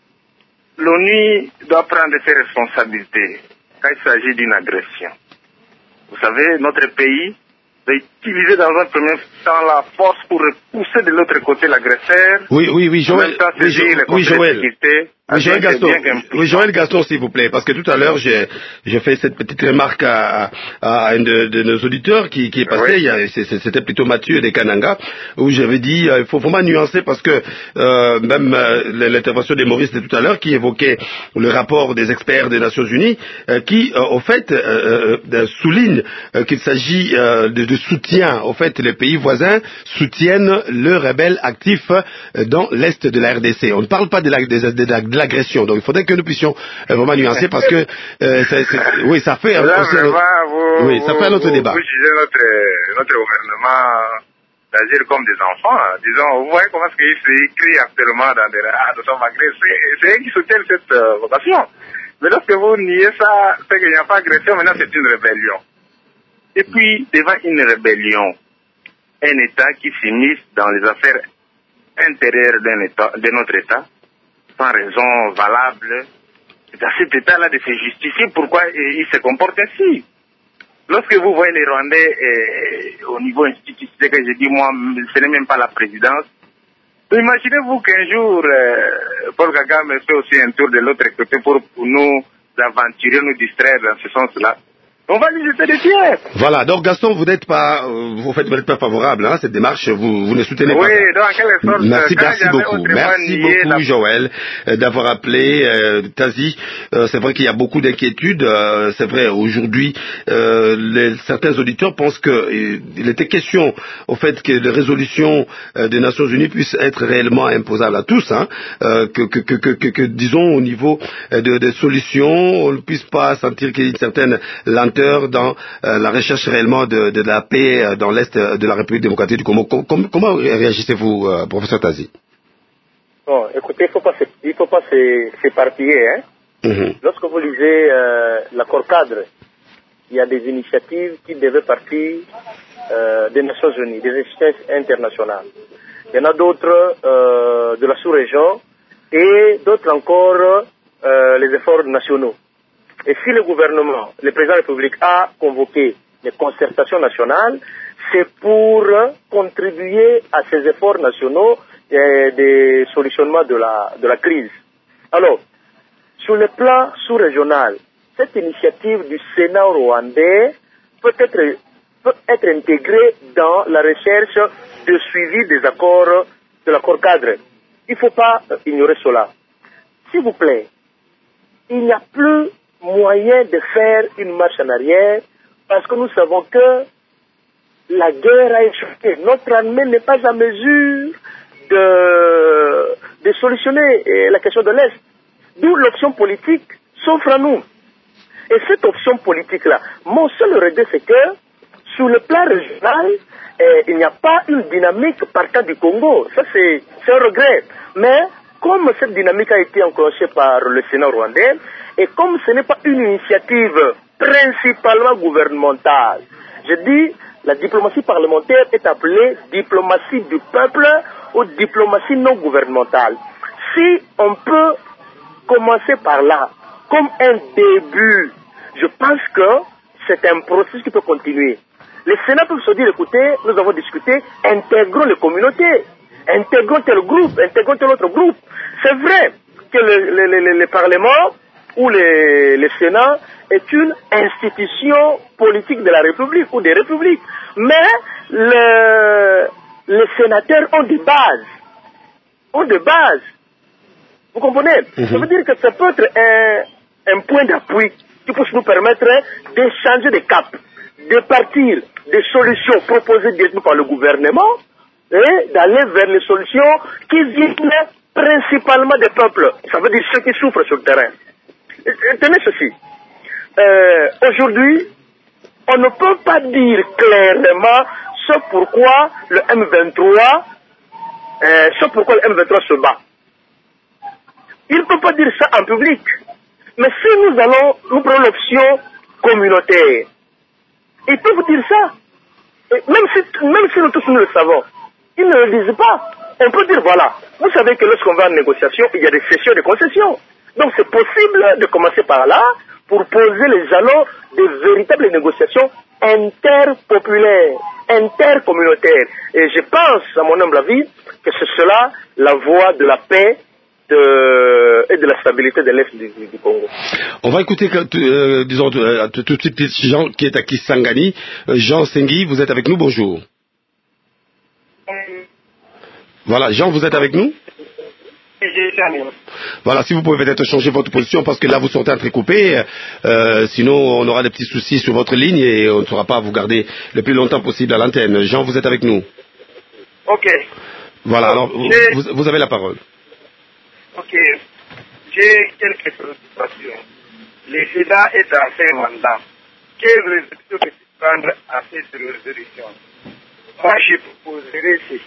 l'ONU doit prendre ses responsabilités quand il s'agit d'une agression. Vous savez, notre pays va utiliser dans un premier temps la force pour repousser de l'autre côté l'agresseur. Oui, oui, oui, Joël. Oui, jo oui, Joël. Oui, Joël Gaston, oui, Joël Gaston, s'il vous plaît, parce que tout à l'heure, j'ai, j'ai fait cette petite remarque à, à un de, de nos auditeurs qui, qui est passé, oui. C'était plutôt Mathieu des Kananga, où j'avais dit, il euh, faut vraiment nuancer parce que euh, même euh, l'intervention des Maurice de tout à l'heure, qui évoquait le rapport des experts des Nations Unies, euh, qui, euh, au fait, euh, euh, souligne euh, qu'il s'agit euh, de, de soutien. Au fait, les pays voisins soutiennent le rebelle actif euh, dans l'Est de la R D C. On ne parle pas de la, de, de, de, de l'agression. Donc il faudrait que nous puissions euh, vraiment nuancer parce que euh, c'est, c'est, oui, ça fait un, là, aussi, vraiment, vous, oui, ça fait un autre vous, débat. Vous jugez notre, notre gouvernement d'agir comme des enfants. Hein. Disons, vous voyez comment est-ce qu'ils s'écrient actuellement dans des ah, nous sommes agressés. C'est eux qui soutiennent cette euh, vocation. Mais lorsque vous niez ça, c'est qu'il n'y a pas agression, maintenant c'est une rébellion. Et puis, devant une rébellion, un État qui s'immisce dans les affaires intérieures d'un État, de notre État, sans raison valable, c'est à cet État-là de se justifier pourquoi il se comporte ainsi. Lorsque vous voyez les Rwandais euh, au niveau institutionnel, que j'ai dit moi, ce n'est même pas la présidence, imaginez-vous qu'un jour, euh, Paul Kagame fait aussi un tour de l'autre côté pour, pour nous aventurer, nous distraire dans ce sens-là. On va lui jeter des pierres. Voilà, donc Gaston, vous n'êtes pas, euh, vous faites, vous n'êtes pas favorable à hein, cette démarche, vous, vous ne soutenez oui, pas. Oui, donc en quelque sorte, merci, merci beaucoup, merci beaucoup, la... Joël, euh, d'avoir appelé. Euh, Tazi, euh, c'est vrai qu'il y a beaucoup d'inquiétudes. Euh, c'est vrai, aujourd'hui, euh, les, certains auditeurs pensent que euh, il était question, au fait, que les résolutions euh, des Nations Unies puissent être réellement imposables à tous, hein, euh, que, que, que, que, que, que, disons, au niveau euh, de, de solutions, on ne puisse pas sentir qu'il y a une certaine lenteur dans euh, la recherche réellement de, de la paix euh, dans l'Est de la République démocratique du Congo. Com com comment réagissez-vous, euh, professeur Tazi? Bon, écoutez, il ne faut pas s'éparpiller. Hein. Mm-hmm. Lorsque vous lisez euh, l'accord cadre, il y a des initiatives qui devaient partir euh, des Nations Unies, des instances internationales. Il y en a d'autres euh, de la sous-région et d'autres encore euh, les efforts nationaux. Et si le gouvernement, le président de la République a convoqué les concertations nationales, c'est pour contribuer à ces efforts nationaux et des solutionnements de la, de la crise. Alors, sur le plan sous-régional, cette initiative du Sénat rwandais peut être, peut être intégrée dans la recherche de suivi des accords, de l'accord cadre. Il ne faut pas ignorer cela. S'il vous plaît, il n'y a plus moyen de faire une marche en arrière parce que nous savons que la guerre a échoué. Notre armée n'est pas à mesure de, de solutionner la question de l'Est. D'où l'option politique s'offre à nous. Et cette option politique-là, mon seul regret, c'est que sur le plan régional, eh, il n'y a pas une dynamique partant du Congo. Ça, c'est un regret. Mais comme cette dynamique a été enclenchée par le Sénat rwandais, et comme ce n'est pas une initiative principalement gouvernementale, je dis, la diplomatie parlementaire est appelée diplomatie du peuple ou diplomatie non gouvernementale. Si on peut commencer par là, comme un début, je pense que c'est un processus qui peut continuer. Les Sénats peuvent se dire, écoutez, nous avons discuté, intégrons les communautés, intégrons tel groupe, intégrons tel autre groupe. C'est vrai que le, le, le, le Parlement ou le, le Sénat est une institution politique de la République ou des républiques. Mais le, les sénateurs ont des bases. Ont des bases. Vous comprenez? Mm-hmm. Ça veut dire que ça peut être un, un point d'appui qui peut nous permettre de changer de cap, de partir des solutions proposées directement par le gouvernement et d'aller vers les solutions qui viennent principalement des peuples. Ça veut dire ceux qui souffrent sur le terrain. Et, et tenez ceci. Euh, aujourd'hui, on ne peut pas dire clairement ce pourquoi le M vingt-trois, euh, ce pourquoi le M vingt-trois se bat. Il ne peut pas dire ça en public. Mais si nous allons, nous prenons l'option communautaire, ils peuvent dire ça. Et même si, même si nous tous nous le savons, ils ne le disent pas. On peut dire, voilà, vous savez que lorsqu'on va en négociation, il y a des sessions de concession. Donc c'est possible de commencer par là pour poser les jalons de véritables négociations interpopulaires, intercommunautaires. Et je pense, à mon humble avis, que c'est cela la voie de la paix de, et de la stabilité de l'Est du, du Congo. On va écouter, euh, disons, euh, tout de suite Jean qui est à Kisangani. Euh, Jean Sengui, vous êtes avec nous, bonjour. Voilà, Jean, vous êtes avec nous? Voilà, si vous pouvez peut-être changer votre position parce que là vous sortez entrecoupé, euh, sinon on aura des petits soucis sur votre ligne et on ne saura pas vous garder le plus longtemps possible à l'antenne. Jean, vous êtes avec nous? Ok. Voilà, alors vous, vous avez la parole. Ok. J'ai quelques préoccupations. Le Sénat est dans ses mandats. Quelle résolution peut-il prendre à cette résolution? Moi, je proposerai ceci.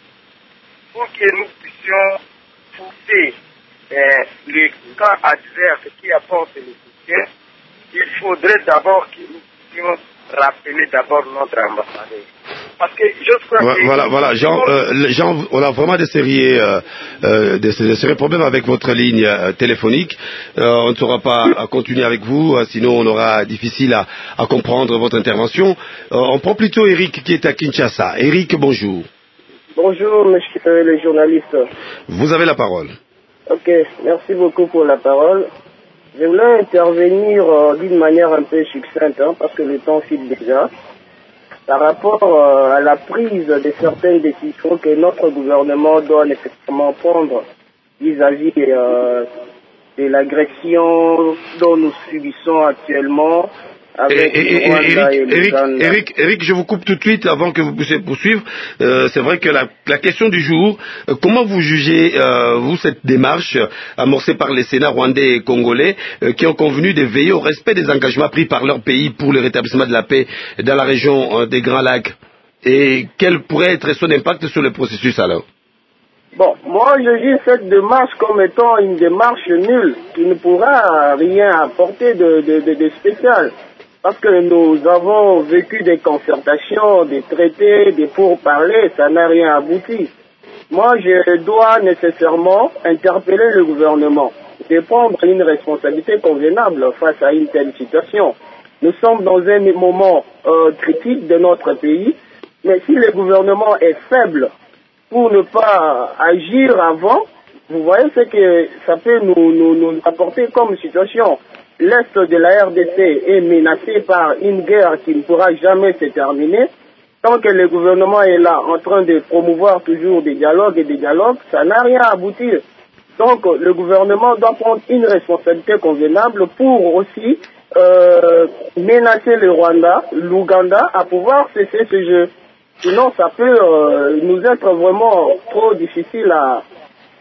Pour que nous puissions pousser euh, les camps adverses qui apportent le soutien, il faudrait d'abord que nous puissions rappeler d'abord notre ambassadeur. Parce que je crois voilà, que... Voilà, voilà, Jean, euh, Jean, on a vraiment des sérieux, euh, euh, des, des sérieux problèmes avec votre ligne euh, téléphonique. Euh, on ne saura pas continuer avec vous, euh, sinon on aura difficile à, à comprendre votre intervention. Euh, on prend plutôt Eric qui est à Kinshasa. Eric, bonjour. Bonjour, monsieur le journaliste. Vous avez la parole. Ok, merci beaucoup pour la parole. Je voulais intervenir euh, d'une manière un peu succincte, hein, parce que le temps file déjà, par rapport euh, à la prise de certaines décisions que notre gouvernement doit nécessairement prendre vis-à-vis euh, de l'agression dont nous subissons actuellement. Avec et, et, et, Eric, Eric, Eric, Eric, je vous coupe tout de suite avant que vous puissiez poursuivre. Euh, c'est vrai que la, la question du jour, euh, comment vous jugez, euh, vous, cette démarche euh, amorcée par les Sénats rwandais et congolais euh, qui ont convenu de veiller au respect des engagements pris par leur pays pour le rétablissement de la paix dans la région euh, des Grands Lacs? Et quel pourrait être son impact sur le processus alors? Bon, moi je juge cette démarche comme étant une démarche nulle qui ne pourra rien apporter de, de, de, de spécial. Parce que nous avons vécu des concertations, des traités, des pourparlers, ça n'a rien abouti. Moi, je dois nécessairement interpeller le gouvernement de prendre une responsabilité convenable face à une telle situation. Nous sommes dans un moment euh, critique de notre pays, mais si le gouvernement est faible pour ne pas agir avant, vous voyez ce que ça peut nous, nous, nous apporter comme situation. L'Est de la R D C est menacé par une guerre qui ne pourra jamais se terminer. Tant que le gouvernement est là en train de promouvoir toujours des dialogues et des dialogues, ça n'a rien à aboutir. Donc le gouvernement doit prendre une responsabilité convenable pour aussi euh, menacer le Rwanda, l'Ouganda à pouvoir cesser ce jeu. Sinon ça peut euh, nous être vraiment trop difficile à,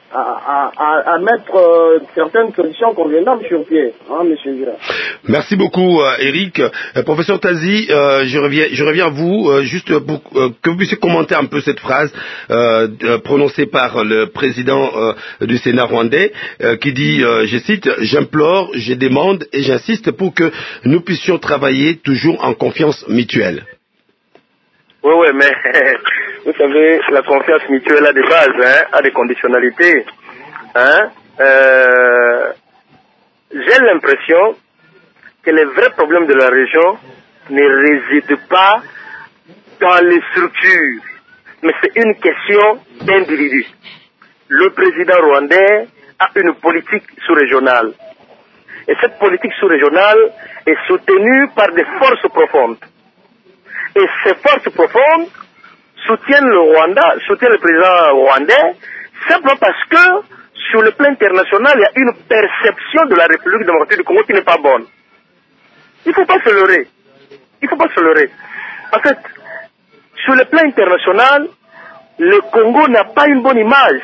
à, à, à, à mettre euh, certaines solutions convenables sur pied, hein, monsieur Gérard. Merci beaucoup, euh, Eric. Euh, professeur Tazi, euh, je reviens, je reviens à vous, euh, juste pour euh, que vous puissiez commenter un peu cette phrase euh, euh, prononcée par le président euh, du Sénat rwandais, euh, qui dit, euh, je cite, « J'implore, je demande et j'insiste pour que nous puissions travailler toujours en confiance mutuelle. » Oui, oui, mais vous savez, la confiance mutuelle a des bases, hein, a des conditionnalités. Hein. Euh, j'ai l'impression que les vrais problèmes de la région ne résident pas dans les structures, mais c'est une question d'individu. Le président rwandais a une politique sous-régionale. Et cette politique sous-régionale est soutenue par des forces profondes. Et ces forces profondes soutiennent le Rwanda, soutiennent le président rwandais, simplement parce que sur le plan international, il y a une perception de la République démocratique du Congo qui n'est pas bonne. Il ne faut pas se leurrer. Il ne faut pas se leurrer. En fait, sur le plan international, le Congo n'a pas une bonne image.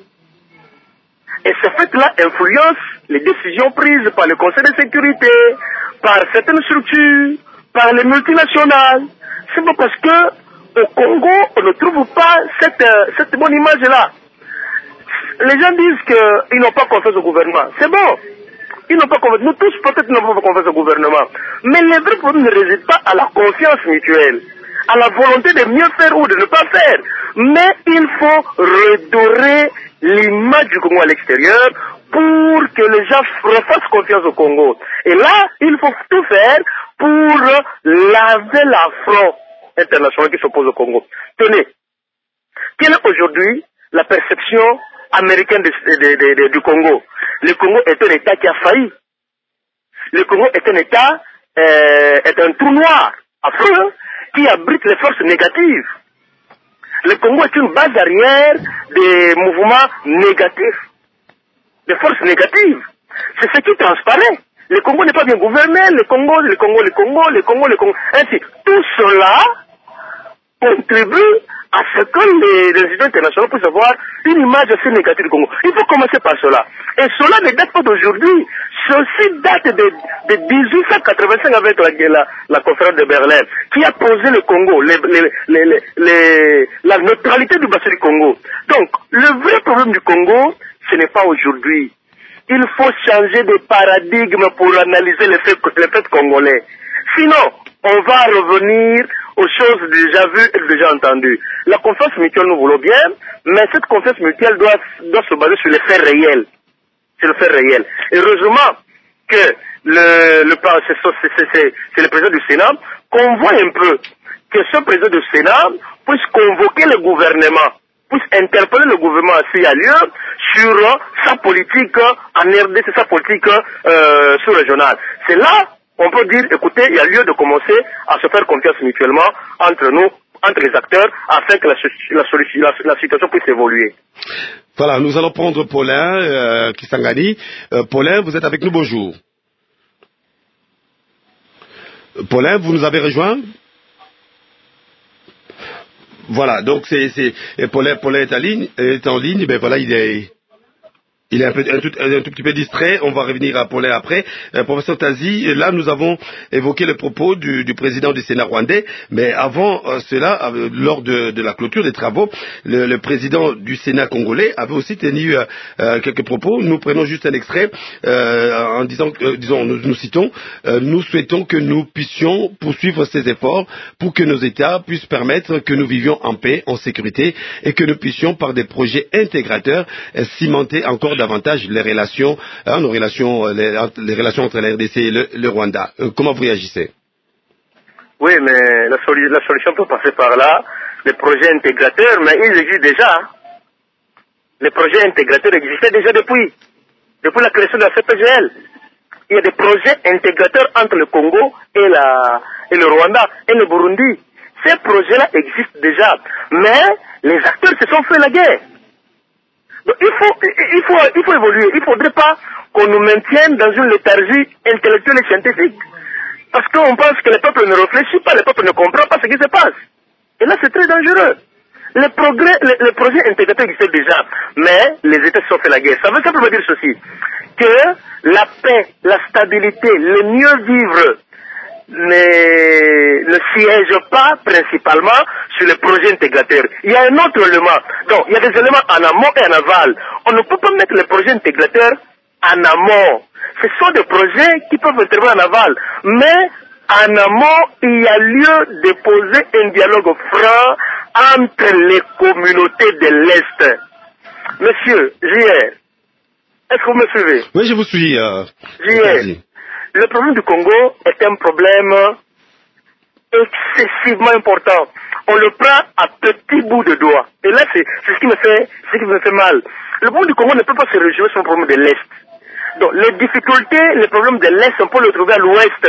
Et ce fait-là influence les décisions prises par le Conseil de sécurité, par certaines structures, par les multinationales. C'est pas parce que au Congo, on ne trouve pas cette, euh, cette bonne image-là. Les gens disent qu'ils n'ont pas confiance au gouvernement. C'est bon. Ils n'ont pas confiance. Nous tous, peut-être, n'avons pas confiance au gouvernement. Mais les vrais problèmes ne résident pas à la confiance mutuelle, à la volonté de mieux faire ou de ne pas faire. Mais il faut redorer l'image du Congo à l'extérieur pour que les gens refassent confiance au Congo. Et là, il faut tout faire pour laver l'affront international qui s'oppose au Congo. Tenez, quelle est aujourd'hui la perception américaine de, de, de, de, du Congo? Le Congo est un État qui a failli. Le Congo est un État, euh, est un trou noir affreux qui abrite les forces négatives. Le Congo est une base arrière des mouvements négatifs, des forces négatives. C'est ce qui transparaît. Le Congo n'est pas bien gouverné, le Congo, le Congo, le Congo, le Congo, le Congo. Ainsi, tout cela contribue à ce que les résidents internationaux puissent avoir une image assez négative du Congo. Il faut commencer par cela. Et cela ne date pas d'aujourd'hui. Ceci date de, de dix-huit cent quatre-vingt-cinq avec la, la, la conférence de Berlin, qui a posé le Congo, les, les, les, les, les, la neutralité du bassin du Congo. Donc, le vrai problème du Congo, ce n'est pas aujourd'hui. Il faut changer de paradigme pour analyser les faits, les faits congolais. Sinon, on va revenir aux choses déjà vues et déjà entendues. La confiance mutuelle, nous voulons bien, mais cette confiance mutuelle doit, doit se baser sur les faits réels. Sur le fait réel. Heureusement que le, le, c'est, c'est, c'est, c'est le président du Sénat qu'on voit un peu que ce président du Sénat puisse convoquer le gouvernement, puisse interpeller le gouvernement s'il y a lieu sur sa politique en R D C, sa politique euh, sous-régionale. C'est là on peut dire, écoutez, il y a lieu de commencer à se faire confiance mutuellement entre nous, entre les acteurs, afin que la, la, la, la situation puisse évoluer. Voilà, nous allons prendre Paulin euh, Kisangani. Euh, Paulin, vous êtes avec nous, bonjour. Paulin, vous nous avez rejoint? Voilà, donc c'est, c'est Paulin, Paulin est en ligne, est en ligne, ben voilà, il est... Il est un, peu, un, tout, un tout petit peu distrait, on va revenir à Paulin après. Euh, professeur Tazi, là nous avons évoqué le propos du, du président du Sénat rwandais, mais avant euh, cela, euh, lors de, de la clôture des travaux, le, le président du Sénat congolais avait aussi tenu euh, euh, quelques propos. Nous prenons juste un extrait euh, en disant, euh, disons, nous, nous citons, euh, nous souhaitons que nous puissions poursuivre ces efforts pour que nos États puissent permettre que nous vivions en paix, en sécurité, et que nous puissions, par des projets intégrateurs, euh, cimenter encore davantage les relations, hein, nos relations, les, les relations entre la R D C et le, le Rwanda. Euh, comment vous réagissez? Oui, mais la, solu la solution peut passer par là. Les projets intégrateurs, mais ils existent déjà. Les projets intégrateurs existaient déjà depuis, depuis la création de la C P G L. Il y a des projets intégrateurs entre le Congo et, la, et le Rwanda et le Burundi. Ces projets-là existent déjà, mais les acteurs se sont fait la guerre. Donc il faut, il faut, il faut évoluer. Il ne faudrait pas qu'on nous maintienne dans une léthargie intellectuelle et scientifique. Parce qu'on pense que le peuple ne réfléchit pas, le peuple ne comprend pas ce qui se passe. Et là, c'est très dangereux. Le, progrès, le, le projet intégrateur existait déjà, mais les États se sont fait la guerre. Ça veut simplement dire ceci, que la paix, la stabilité, le mieux vivre ne, ne siège pas principalement sur le projet intégrateur. Il y a un autre élément. Donc, il y a des éléments en amont et en aval. On ne peut pas mettre le projet intégrateur en amont. Ce sont des projets qui peuvent intervenir en aval. Mais en amont, il y a lieu de poser un dialogue franc entre les communautés de l'Est. Monsieur, J R, est-ce que vous me suivez? Oui, je vous suis. Euh, J R, le problème du Congo est un problème excessivement important. On le prend à petits bouts de doigts. Et là, c'est ce qui me fait, ce qui me fait mal. Le problème du Congo ne peut pas se résumer sur le problème de l'Est. Donc, les difficultés, les problèmes de l'Est, on peut le trouver à l'Ouest.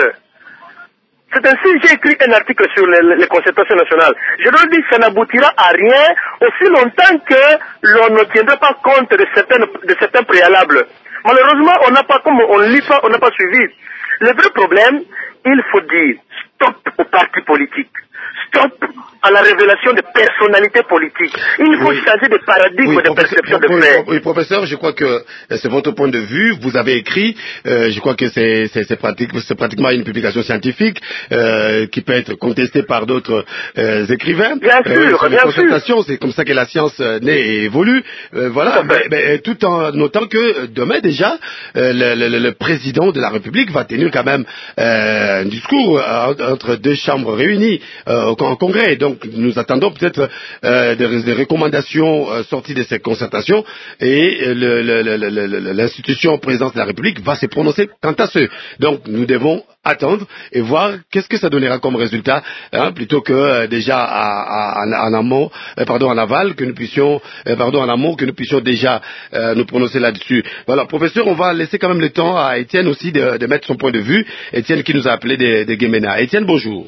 C'est ainsi que j'ai écrit un article sur les, les concertations nationales. Je leur dis que ça n'aboutira à rien aussi longtemps que l'on ne tiendra pas compte de certains, de certains préalables. Malheureusement, on n'a pas, comme on ne lit pas, on n'a pas suivi. Le vrai problème, il faut dire stop aux partis politiques. Stop à la révélation de personnalités politiques. Il faut oui. changer de paradigme, oui, de perception de fait. Oui, professeur, je crois que c'est votre point de vue. Vous avez écrit, euh, je crois que c'est, c'est, c'est, pratique, c'est pratiquement une publication scientifique euh, qui peut être contestée par d'autres euh, écrivains. Bien sûr, euh, bien sûr. C'est comme ça que la science euh, naît et évolue. Euh, voilà, tout, mais, mais, tout en notant que demain déjà, euh, le, le, le président de la République va tenir quand même euh, un discours euh, entre deux chambres réunies euh, au en congrès. Donc nous attendons peut-être euh, des, des recommandations euh, sorties de ces concertations et euh, le, le, le, le, l'institution présidence de la République va se prononcer quant à ce. Donc nous devons attendre et voir qu'est-ce que ça donnera comme résultat, hein, plutôt que euh, déjà à, à, en amont, euh, pardon, en aval, que nous puissions, euh, pardon, en amont, que nous puissions déjà euh, nous prononcer là-dessus. Voilà, professeur, on va laisser quand même le temps à Étienne aussi de, de mettre son point de vue. Étienne qui nous a appelé de, de Guémena. Étienne, bonjour.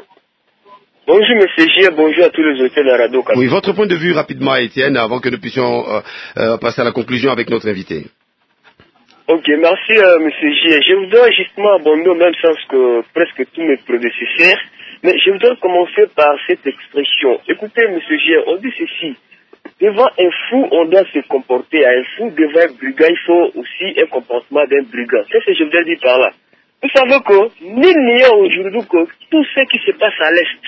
Bonjour Monsieur J, bonjour à tous les auditeurs de la radio. Oui, votre point de vue rapidement, Étienne, avant que nous puissions euh, euh, passer à la conclusion avec notre invité. Ok, merci euh, Monsieur J. Je voudrais justement abonder au même sens que presque tous mes prédécesseurs, mais je voudrais commencer par cette expression. Écoutez Monsieur J, on dit ceci. Devant un fou, on doit se comporter. À un fou, devant un brigand, il faut aussi un comportement d'un brigand. C'est ce que je voudrais dire par là. Vous savez que, nul n'ignore aujourd'hui que tout ce qui se passe à l'Est,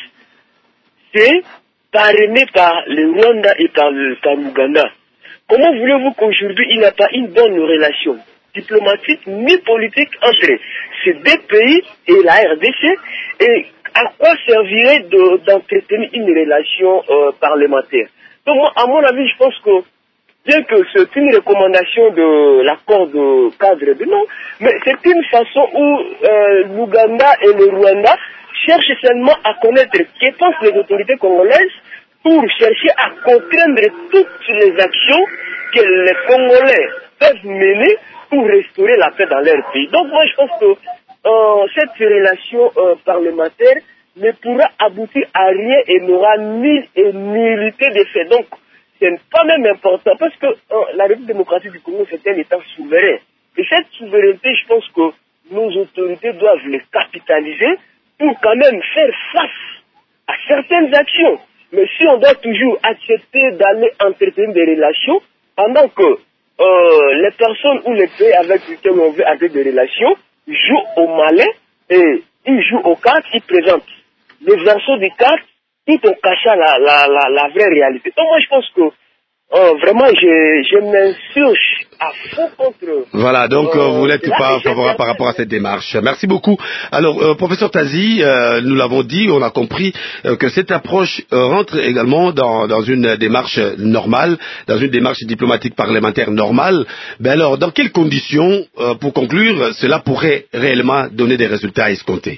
c'est parrainé par le Rwanda et par le par l'Ouganda. Comment voulez-vous qu'aujourd'hui il n'y a pas une bonne relation diplomatique ni politique entre ces deux pays et la R D C? Et à quoi servirait de, d'entretenir une relation euh, parlementaire? Donc moi, à mon avis, je pense que bien que c'est une recommandation de l'accord de cadre de non, mais c'est une façon où euh, l'Ouganda et le Rwanda cherchent seulement à connaître que pensent les autorités congolaises pour chercher à contraindre toutes les actions que les Congolais peuvent mener pour restaurer la paix dans leur pays. Donc moi je pense que euh, cette relation euh, parlementaire ne pourra aboutir à rien et n'aura ni et nullité de fait. Donc c'est pas même important parce que euh, la République démocratique du Congo c'est un État souverain. Et cette souveraineté, je pense que nos autorités doivent les capitaliser pour quand même faire face à certaines actions. Mais si on doit toujours accepter d'aller entretenir des relations, pendant que euh, les personnes ou les pays avec lesquels on veut avoir des relations jouent au malin et ils jouent aux cartes, ils présentent les versions des cartes tout en cachant la, la, la, la vraie réalité. Donc moi je pense que Euh, vraiment, je, je m'insurge à fond contre... Voilà, donc euh, vous n'êtes là, pas favorable par rapport à cette démarche. Merci beaucoup. Alors, euh, professeur Tazi, euh, nous l'avons dit, on a compris euh, que cette approche euh, rentre également dans, dans une démarche normale, dans une démarche diplomatique parlementaire normale. Ben alors, dans quelles conditions, euh, pour conclure, cela pourrait réellement donner des résultats escomptés?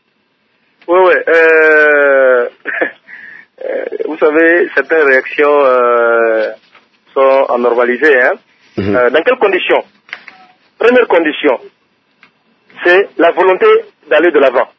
Oui, oui. Euh... Euh, vous savez, certaines réactions euh, sont anormalisées. Hein? Mm-hmm. euh, dans quelles conditions? Première condition, c'est la volonté d'aller de l'avant.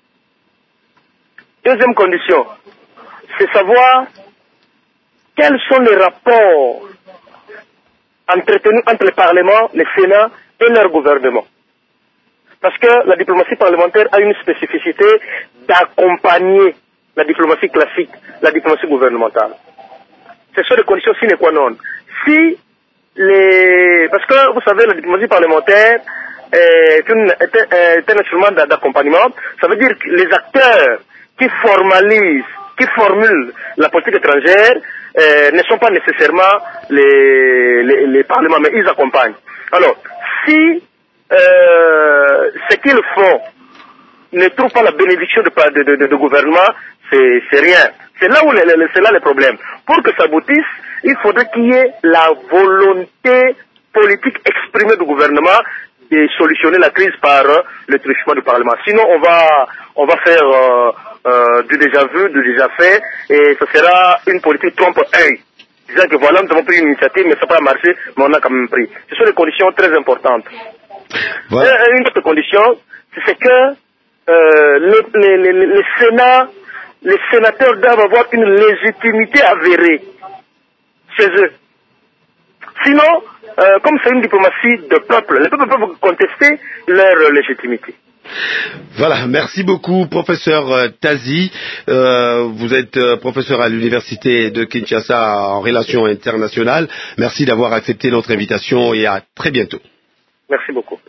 Deuxième condition, c'est savoir quels sont les rapports entretenus entre le Parlement, le Sénat et leur gouvernement. Parce que la diplomatie parlementaire a une spécificité d'accompagner la diplomatie classique, la diplomatie gouvernementale. ce sont des conditions sine qua non. Si les... Parce que, vous savez, la diplomatie parlementaire est, une, est, est un instrument d'accompagnement. Ça veut dire que les acteurs qui formalisent, qui formulent la politique étrangère euh, ne sont pas nécessairement les, les, les parlements, mais ils accompagnent. Alors, si euh, ce qu'ils font ne trouve pas la bénédiction de, de, de, de gouvernement, c'est rien. C'est là où le, le, c'est là le problème. Pour que ça aboutisse, il faudrait qu'il y ait la volonté politique exprimée du gouvernement de solutionner la crise par euh, le truchement du Parlement. Sinon, on va, on va faire euh, euh, du déjà vu, du déjà fait, et ce sera une politique trompe-œil. Disant que voilà, nous avons pris une initiative, mais ça n'a pas marché, mais on a quand même pris. Ce sont des conditions très importantes. Voilà. Et une autre condition, c'est que euh, les, les, les, les Sénats, les sénateurs doivent avoir une légitimité avérée chez eux. Sinon, euh, comme c'est une diplomatie de peuple, les peuples peuvent contester leur légitimité. Voilà, merci beaucoup professeur euh, Tazi. Euh, vous êtes euh, professeur à l'université de Kinshasa en relations internationales. Merci d'avoir accepté notre invitation et à très bientôt. Merci beaucoup.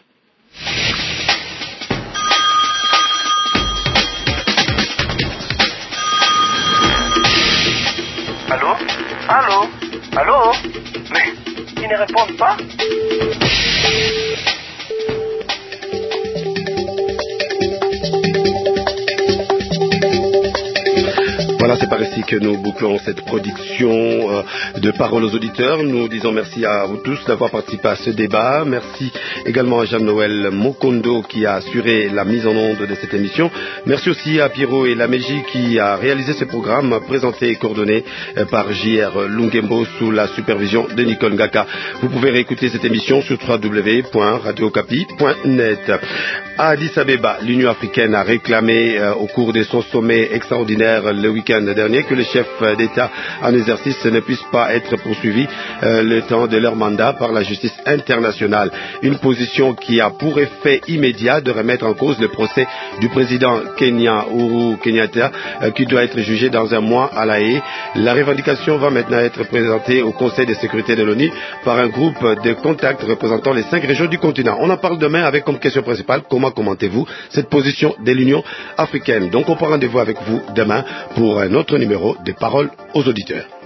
Allô? Allô? Allô? Mais ils ne répondent pas? Voilà, c'est par ici que nous bouclons cette production euh, de Paroles aux auditeurs. Nous disons merci à vous tous d'avoir participé à ce débat. Merci également à Jean-Noël Mokondo qui a assuré la mise en onde de cette émission. Merci aussi à Pierrot et Laméji qui a réalisé ce programme présenté et coordonné euh, par J R Lungembo sous la supervision de Nicole Ngaka. Vous pouvez réécouter cette émission sur w w w point radio okapi point net. À Addis Abeba, l'Union africaine a réclamé euh, au cours de son sommet extraordinaire le week-end dernier que les chefs d'État en exercice ne puissent pas être poursuivis euh, le temps de leur mandat par la justice internationale. Une position qui a pour effet immédiat de remettre en cause le procès du président kenyan Uhuru Kenyatta euh, qui doit être jugé dans un mois à La Haye. La revendication va maintenant être présentée au Conseil de sécurité de l'ONU par un groupe de contacts représentant les cinq régions du continent. On en parle demain avec comme question principale comment commentez-vous cette position de l'Union africaine. Donc on prend rendez-vous avec vous demain pour un autre numéro des Paroles aux auditeurs.